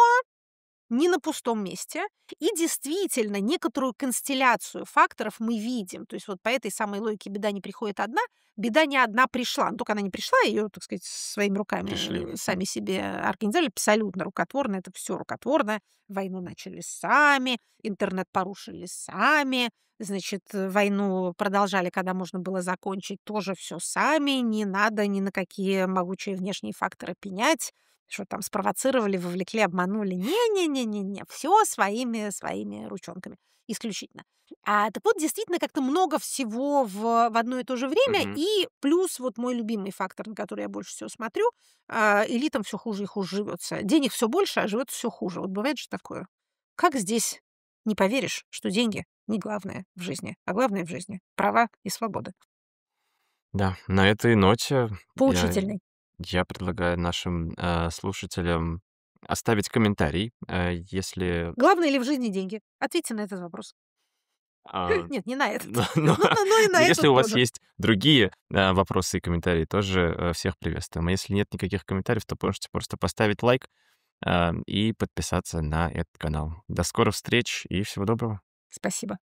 не на пустом месте. И действительно, некоторую констелляцию факторов мы видим. То есть вот по этой самой логике беда не приходит одна, беда не одна пришла. Ну, только она не пришла, ее, так сказать, своими Пришли. руками э, сами себе организовали. Абсолютно рукотворно, это все рукотворно. Войну начали сами, интернет порушили сами. Значит, э, войну продолжали, когда можно было закончить, тоже все сами. Не надо ни на какие могучие внешние факторы пенять. Что там спровоцировали, вовлекли, обманули. Не-не-не-не-не. Все своими своими ручонками исключительно. А, так вот, действительно, как-то много всего в в одно и то же время. Мгм. И плюс вот мой любимый фактор, на который я больше всего смотрю, а, элитам все хуже и хуже живется. Денег все больше, а живется все хуже. Вот бывает же такое. Как здесь не поверишь, что деньги не главное в жизни, а главное в жизни — права и свобода. Да, на этой ноте я Поучительный. я предлагаю нашим, э, слушателям оставить комментарий, э, если, Главное ли в жизни деньги? Ответьте на этот вопрос. а, Нет, не на ну этот. ну, Ну, ну, ну и на если этот у вас тоже. есть другие, э, вопросы и комментарии, тоже, э, всех приветствуем. А если нет никаких комментариев, то можете просто поставить лайк, а, и подписаться на этот канал. До скорых встреч и всего доброго. Спасибо.